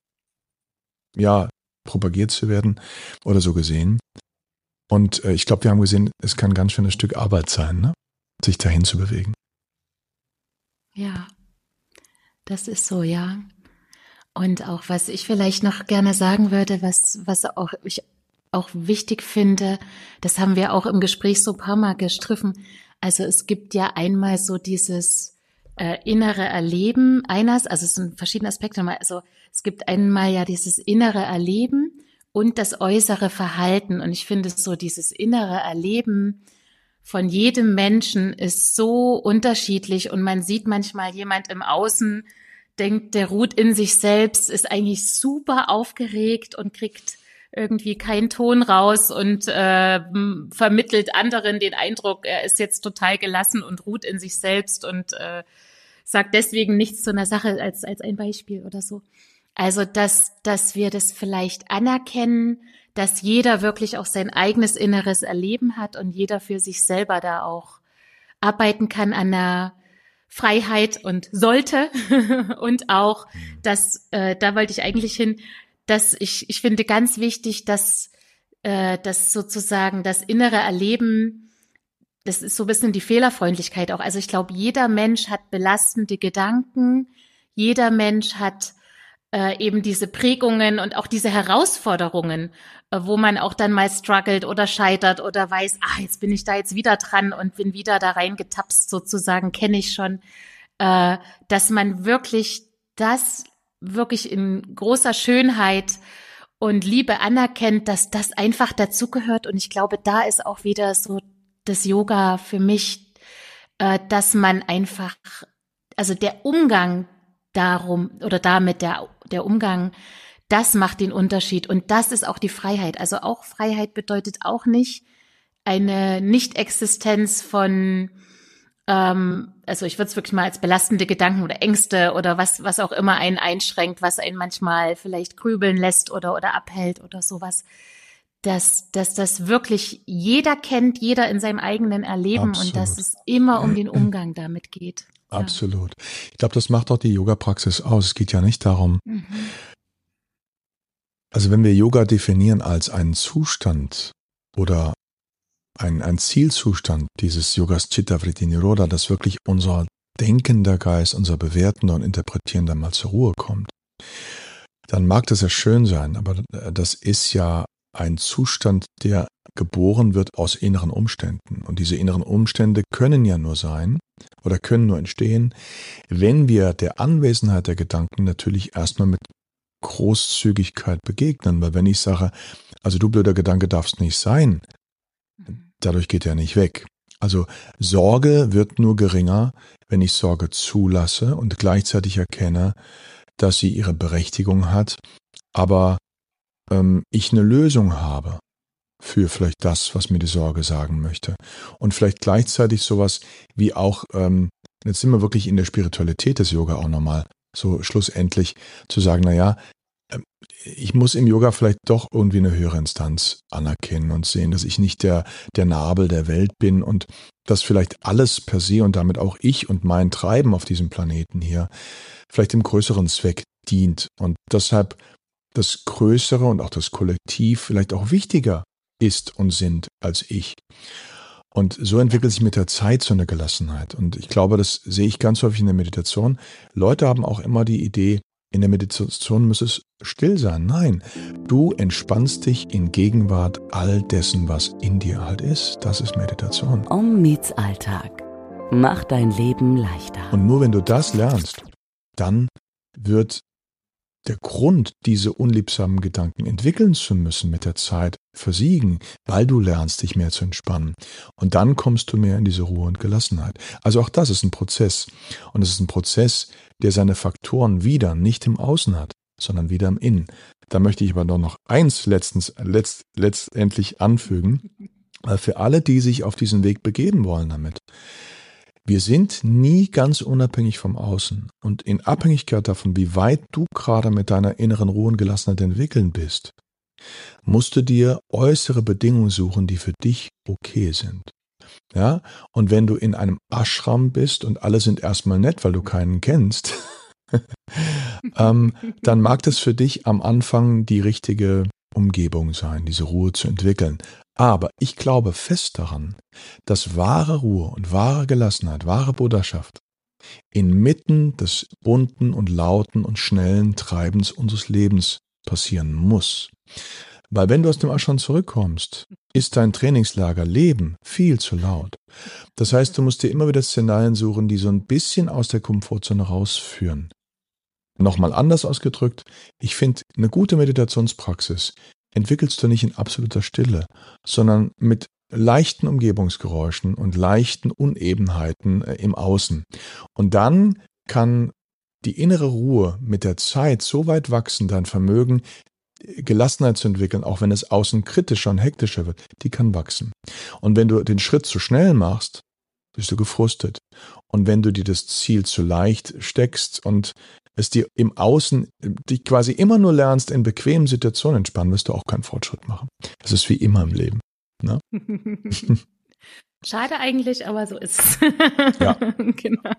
propagiert zu werden oder so gesehen. Und ich glaube, wir haben gesehen, es kann ganz schön ein Stück Arbeit sein, ne? Sich dahin zu bewegen. Ja, das ist so, ja. Und auch, was ich vielleicht noch gerne sagen würde, was auch ich auch wichtig finde, das haben wir auch im Gespräch so ein paar Mal gestriffen. Also es gibt ja einmal so dieses innere Erleben also es sind verschiedene Aspekte. Also es gibt einmal ja dieses innere Erleben und das äußere Verhalten. Und ich finde so dieses innere Erleben von jedem Menschen ist so unterschiedlich und man sieht manchmal jemand im Außen, denkt, der ruht in sich selbst, ist eigentlich super aufgeregt und kriegt irgendwie keinen Ton raus und vermittelt anderen den Eindruck, er ist jetzt total gelassen und ruht in sich selbst und sagt deswegen nichts zu einer Sache als ein Beispiel oder so. Also, dass wir das vielleicht anerkennen, dass jeder wirklich auch sein eigenes inneres Erleben hat und jeder für sich selber da auch arbeiten kann an der Freiheit und sollte. Und auch, dass, da wollte ich eigentlich hin, dass ich finde ganz wichtig, dass sozusagen das innere Erleben, das ist so ein bisschen die Fehlerfreundlichkeit auch. Also ich glaube, jeder Mensch hat belastende Gedanken, jeder Mensch hat eben diese Prägungen und auch diese Herausforderungen, wo man auch dann mal struggelt oder scheitert oder weiß, jetzt bin ich da jetzt wieder dran und bin wieder da reingetapst sozusagen, kenne ich schon, dass man wirklich das wirklich in großer Schönheit und Liebe anerkennt, dass das einfach dazugehört. Und ich glaube, da ist auch wieder so das Yoga für mich, dass man einfach, also der Umgang darum oder damit der Umgang, das macht den Unterschied und das ist auch die Freiheit. Also auch Freiheit bedeutet auch nicht eine Nicht-Existenz von, also ich würde es wirklich mal als belastende Gedanken oder Ängste oder was auch immer einen einschränkt, was einen manchmal vielleicht grübeln lässt oder abhält oder sowas. Dass das wirklich jeder kennt, jeder in seinem eigenen Erleben. Absolut. Und dass es immer um den Umgang damit geht. Absolut. Ja. Ich glaube, das macht auch die Yoga-Praxis aus. Es geht ja nicht darum, also wenn wir Yoga definieren als einen Zustand oder ein Zielzustand dieses Yogas Chitta Vritti Nirodha, dass wirklich unser denkender Geist, unser bewertender und interpretierender mal zur Ruhe kommt, dann mag das ja schön sein, aber das ist ja ein Zustand, der geboren wird aus inneren Umständen. Und diese inneren Umstände können ja nur sein oder können nur entstehen, wenn wir der Anwesenheit der Gedanken natürlich erstmal mit Großzügigkeit begegnen. Weil wenn ich sage, also du blöder Gedanke darfst nicht sein, dadurch geht er nicht weg. Also Sorge wird nur geringer, wenn ich Sorge zulasse und gleichzeitig erkenne, dass sie ihre Berechtigung hat, aber ich eine Lösung habe für vielleicht das, was mir die Sorge sagen möchte. Und vielleicht gleichzeitig sowas wie auch, jetzt sind wir wirklich in der Spiritualität des Yoga auch nochmal, so schlussendlich zu sagen, naja, ich muss im Yoga vielleicht doch irgendwie eine höhere Instanz anerkennen und sehen, dass ich nicht der Nabel der Welt bin und dass vielleicht alles per se und damit auch ich und mein Treiben auf diesem Planeten hier vielleicht dem größeren Zweck dient und deshalb das Größere und auch das Kollektiv vielleicht auch wichtiger ist und sind als ich. Und so entwickelt sich mit der Zeit so eine Gelassenheit. Und ich glaube, das sehe ich ganz häufig in der Meditation. Leute haben auch immer die Idee, in der Meditation muss es still sein. Nein, du entspannst dich in Gegenwart all dessen, was in dir halt ist. Das ist Meditation. Om meets Alltag. Mach dein Leben leichter. Und nur wenn du das lernst, dann wird der Grund, diese unliebsamen Gedanken entwickeln zu müssen mit der Zeit, versiegen, weil du lernst, dich mehr zu entspannen. Und dann kommst du mehr in diese Ruhe und Gelassenheit. Also auch das ist ein Prozess. Und es ist ein Prozess, der seine Faktoren wieder nicht im Außen hat, sondern wieder im Innen. Da möchte ich aber noch eins letztendlich anfügen, für alle, die sich auf diesen Weg begeben wollen damit. Wir sind nie ganz unabhängig vom Außen. Und in Abhängigkeit davon, wie weit du gerade mit deiner inneren Ruhe und Gelassenheit entwickeln bist, musst du dir äußere Bedingungen suchen, die für dich okay sind. Ja? Und wenn du in einem Ashram bist und alle sind erstmal nett, weil du keinen kennst, dann mag das für dich am Anfang die richtige Umgebung sein, diese Ruhe zu entwickeln. Aber ich glaube fest daran, dass wahre Ruhe und wahre Gelassenheit, wahre Buddhaschaft inmitten des bunten und lauten und schnellen Treibens unseres Lebens passieren muss. Weil wenn du aus dem Ashram zurückkommst, ist dein Trainingslager Leben viel zu laut. Das heißt, du musst dir immer wieder Szenarien suchen, die so ein bisschen aus der Komfortzone rausführen. Nochmal anders ausgedrückt, ich finde, eine gute Meditationspraxis entwickelst du nicht in absoluter Stille, sondern mit leichten Umgebungsgeräuschen und leichten Unebenheiten im Außen. Und dann kann die innere Ruhe mit der Zeit so weit wachsen, dein Vermögen, Gelassenheit zu entwickeln, auch wenn es außen kritischer und hektischer wird, die kann wachsen. Und wenn du den Schritt zu schnell machst, bist du gefrustet. Und wenn du dir das Ziel zu leicht steckst und es dir im Außen, dich quasi immer nur lernst, in bequemen Situationen entspannen, wirst du auch keinen Fortschritt machen. Das ist wie immer im Leben. Ne? Schade eigentlich, aber so ist es. Ja. Genau.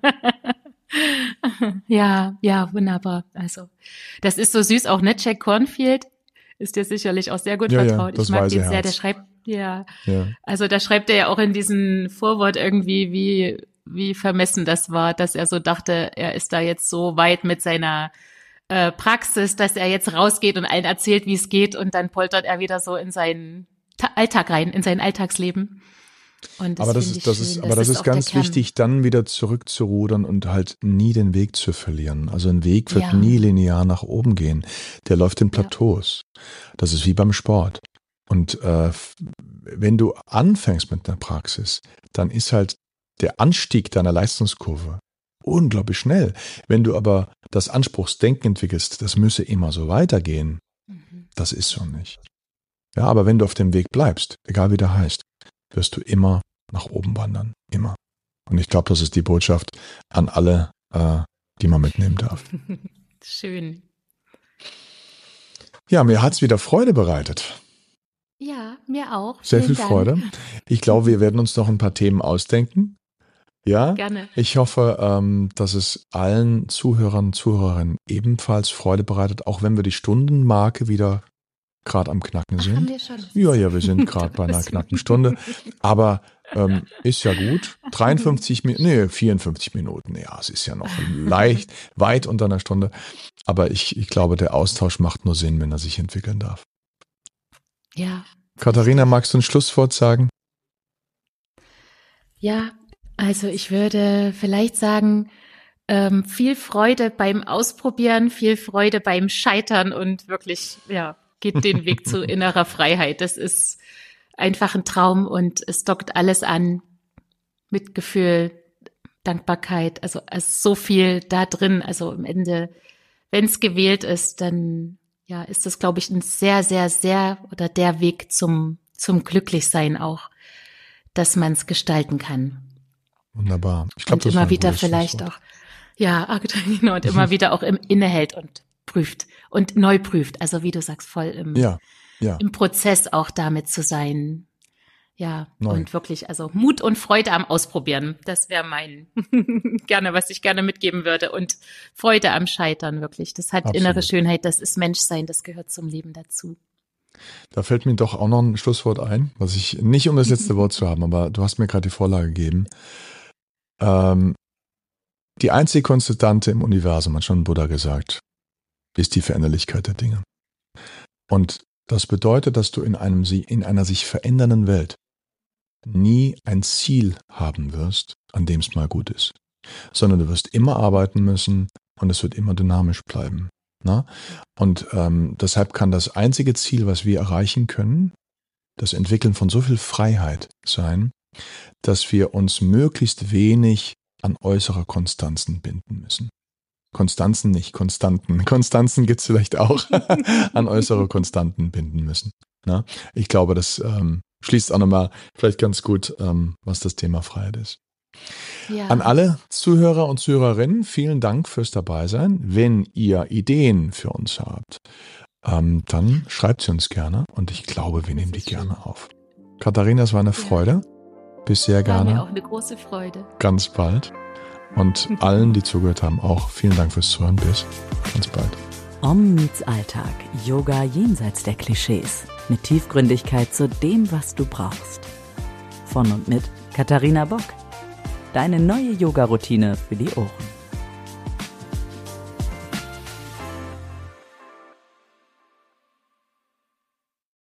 Ja, wunderbar. Also, das ist so süß, auch ne? Jack Cornfield ist dir sicherlich auch sehr gut vertraut. Das ich mag weise den sehr, Herz. der schreibt, also da schreibt er ja auch in diesem Vorwort irgendwie, wie vermessen das war, dass er so dachte, er ist da jetzt so weit mit seiner Praxis, dass er jetzt rausgeht und allen erzählt, wie es geht, und dann poltert er wieder so in seinen Alltag rein, in sein Alltagsleben. Und das ist ganz wichtig, dann wieder zurückzurudern und halt nie den Weg zu verlieren. Also ein Weg wird nie linear nach oben gehen. Der läuft in Plateaus. Das ist wie beim Sport. Und wenn du anfängst mit einer Praxis, dann ist halt der Anstieg deiner Leistungskurve unglaublich schnell. Wenn du aber das Anspruchsdenken entwickelst, das müsse immer so weitergehen, das ist so nicht. Ja, aber wenn du auf dem Weg bleibst, egal wie der heißt, wirst du immer nach oben wandern. Immer. Und ich glaube, das ist die Botschaft an alle, die man mitnehmen darf. Schön. Ja, mir hat's wieder Freude bereitet. Ja, mir auch. Sehr viel Vielen Freude. Dank. Ich glaube, wir werden uns noch ein paar Themen ausdenken. Ja, Gerne. ich hoffe, dass es allen Zuhörern und Zuhörerinnen ebenfalls Freude bereitet, auch wenn wir die Stundenmarke wieder gerade am Knacken sind. Haben wir schon? Ja, wir sind gerade bei einer knappen Stunde. Aber Ist ja gut. 54 Minuten. Ja, es ist ja noch weit unter einer Stunde. Aber ich glaube, der Austausch macht nur Sinn, wenn er sich entwickeln darf. Ja. Katharina, magst du ein Schlusswort sagen? Ja, also ich würde vielleicht sagen, viel Freude beim Ausprobieren, viel Freude beim Scheitern und wirklich, ja, geht den Weg zu innerer Freiheit. Das ist einfach ein Traum und es dockt alles an. Mitgefühl, Dankbarkeit, also so viel da drin. Also am Ende, wenn es gewählt ist, dann ja, ist das, glaube ich, ein sehr, sehr, sehr oder der Weg zum Glücklichsein auch, dass man es gestalten kann. Wunderbar. Ich glaube, das immer wieder vielleicht auch, ja, genau, und immer wieder auch innehält und prüft und neu prüft. Also wie du sagst, voll im Prozess auch damit zu sein. Ja, neu. Und wirklich, also Mut und Freude am Ausprobieren. Das wäre was ich gerne mitgeben würde. Und Freude am Scheitern, wirklich. Das hat Absolut. Innere Schönheit, das ist Menschsein, das gehört zum Leben dazu. Da fällt mir doch auch noch ein Schlusswort ein, was ich nicht, um das letzte Wort zu haben, aber du hast mir gerade die Vorlage gegeben. Die einzige Konstante im Universum, hat schon Buddha gesagt, ist die Veränderlichkeit der Dinge. Und das bedeutet, dass du in einer sich verändernden Welt nie ein Ziel haben wirst, an dem es mal gut ist, sondern du wirst immer arbeiten müssen und es wird immer dynamisch bleiben. Na? Und deshalb kann das einzige Ziel, was wir erreichen können, das Entwickeln von so viel Freiheit sein, dass wir uns möglichst wenig an äußere Konstanzen binden müssen. Konstanzen nicht, Konstanten. Konstanzen gibt es vielleicht auch, an äußere Konstanten binden müssen. Na? Ich glaube, das schließt auch nochmal vielleicht ganz gut, was das Thema Freiheit ist. Ja. An alle Zuhörer und Zuhörerinnen, vielen Dank fürs Dabeisein. Wenn ihr Ideen für uns habt, dann schreibt sie uns gerne und ich glaube, wir nehmen die gerne auf. Katharina, es war eine Freude. Bis sehr gerne. War mir auch eine große Freude. Ganz bald. Und allen, die zugehört haben, auch vielen Dank fürs Zuhören. Bis ganz bald. Om meets Alltag. Yoga jenseits der Klischees. Mit Tiefgründigkeit zu dem, was du brauchst. Von und mit Katharina Bock. Deine neue Yoga-Routine für die Ohren.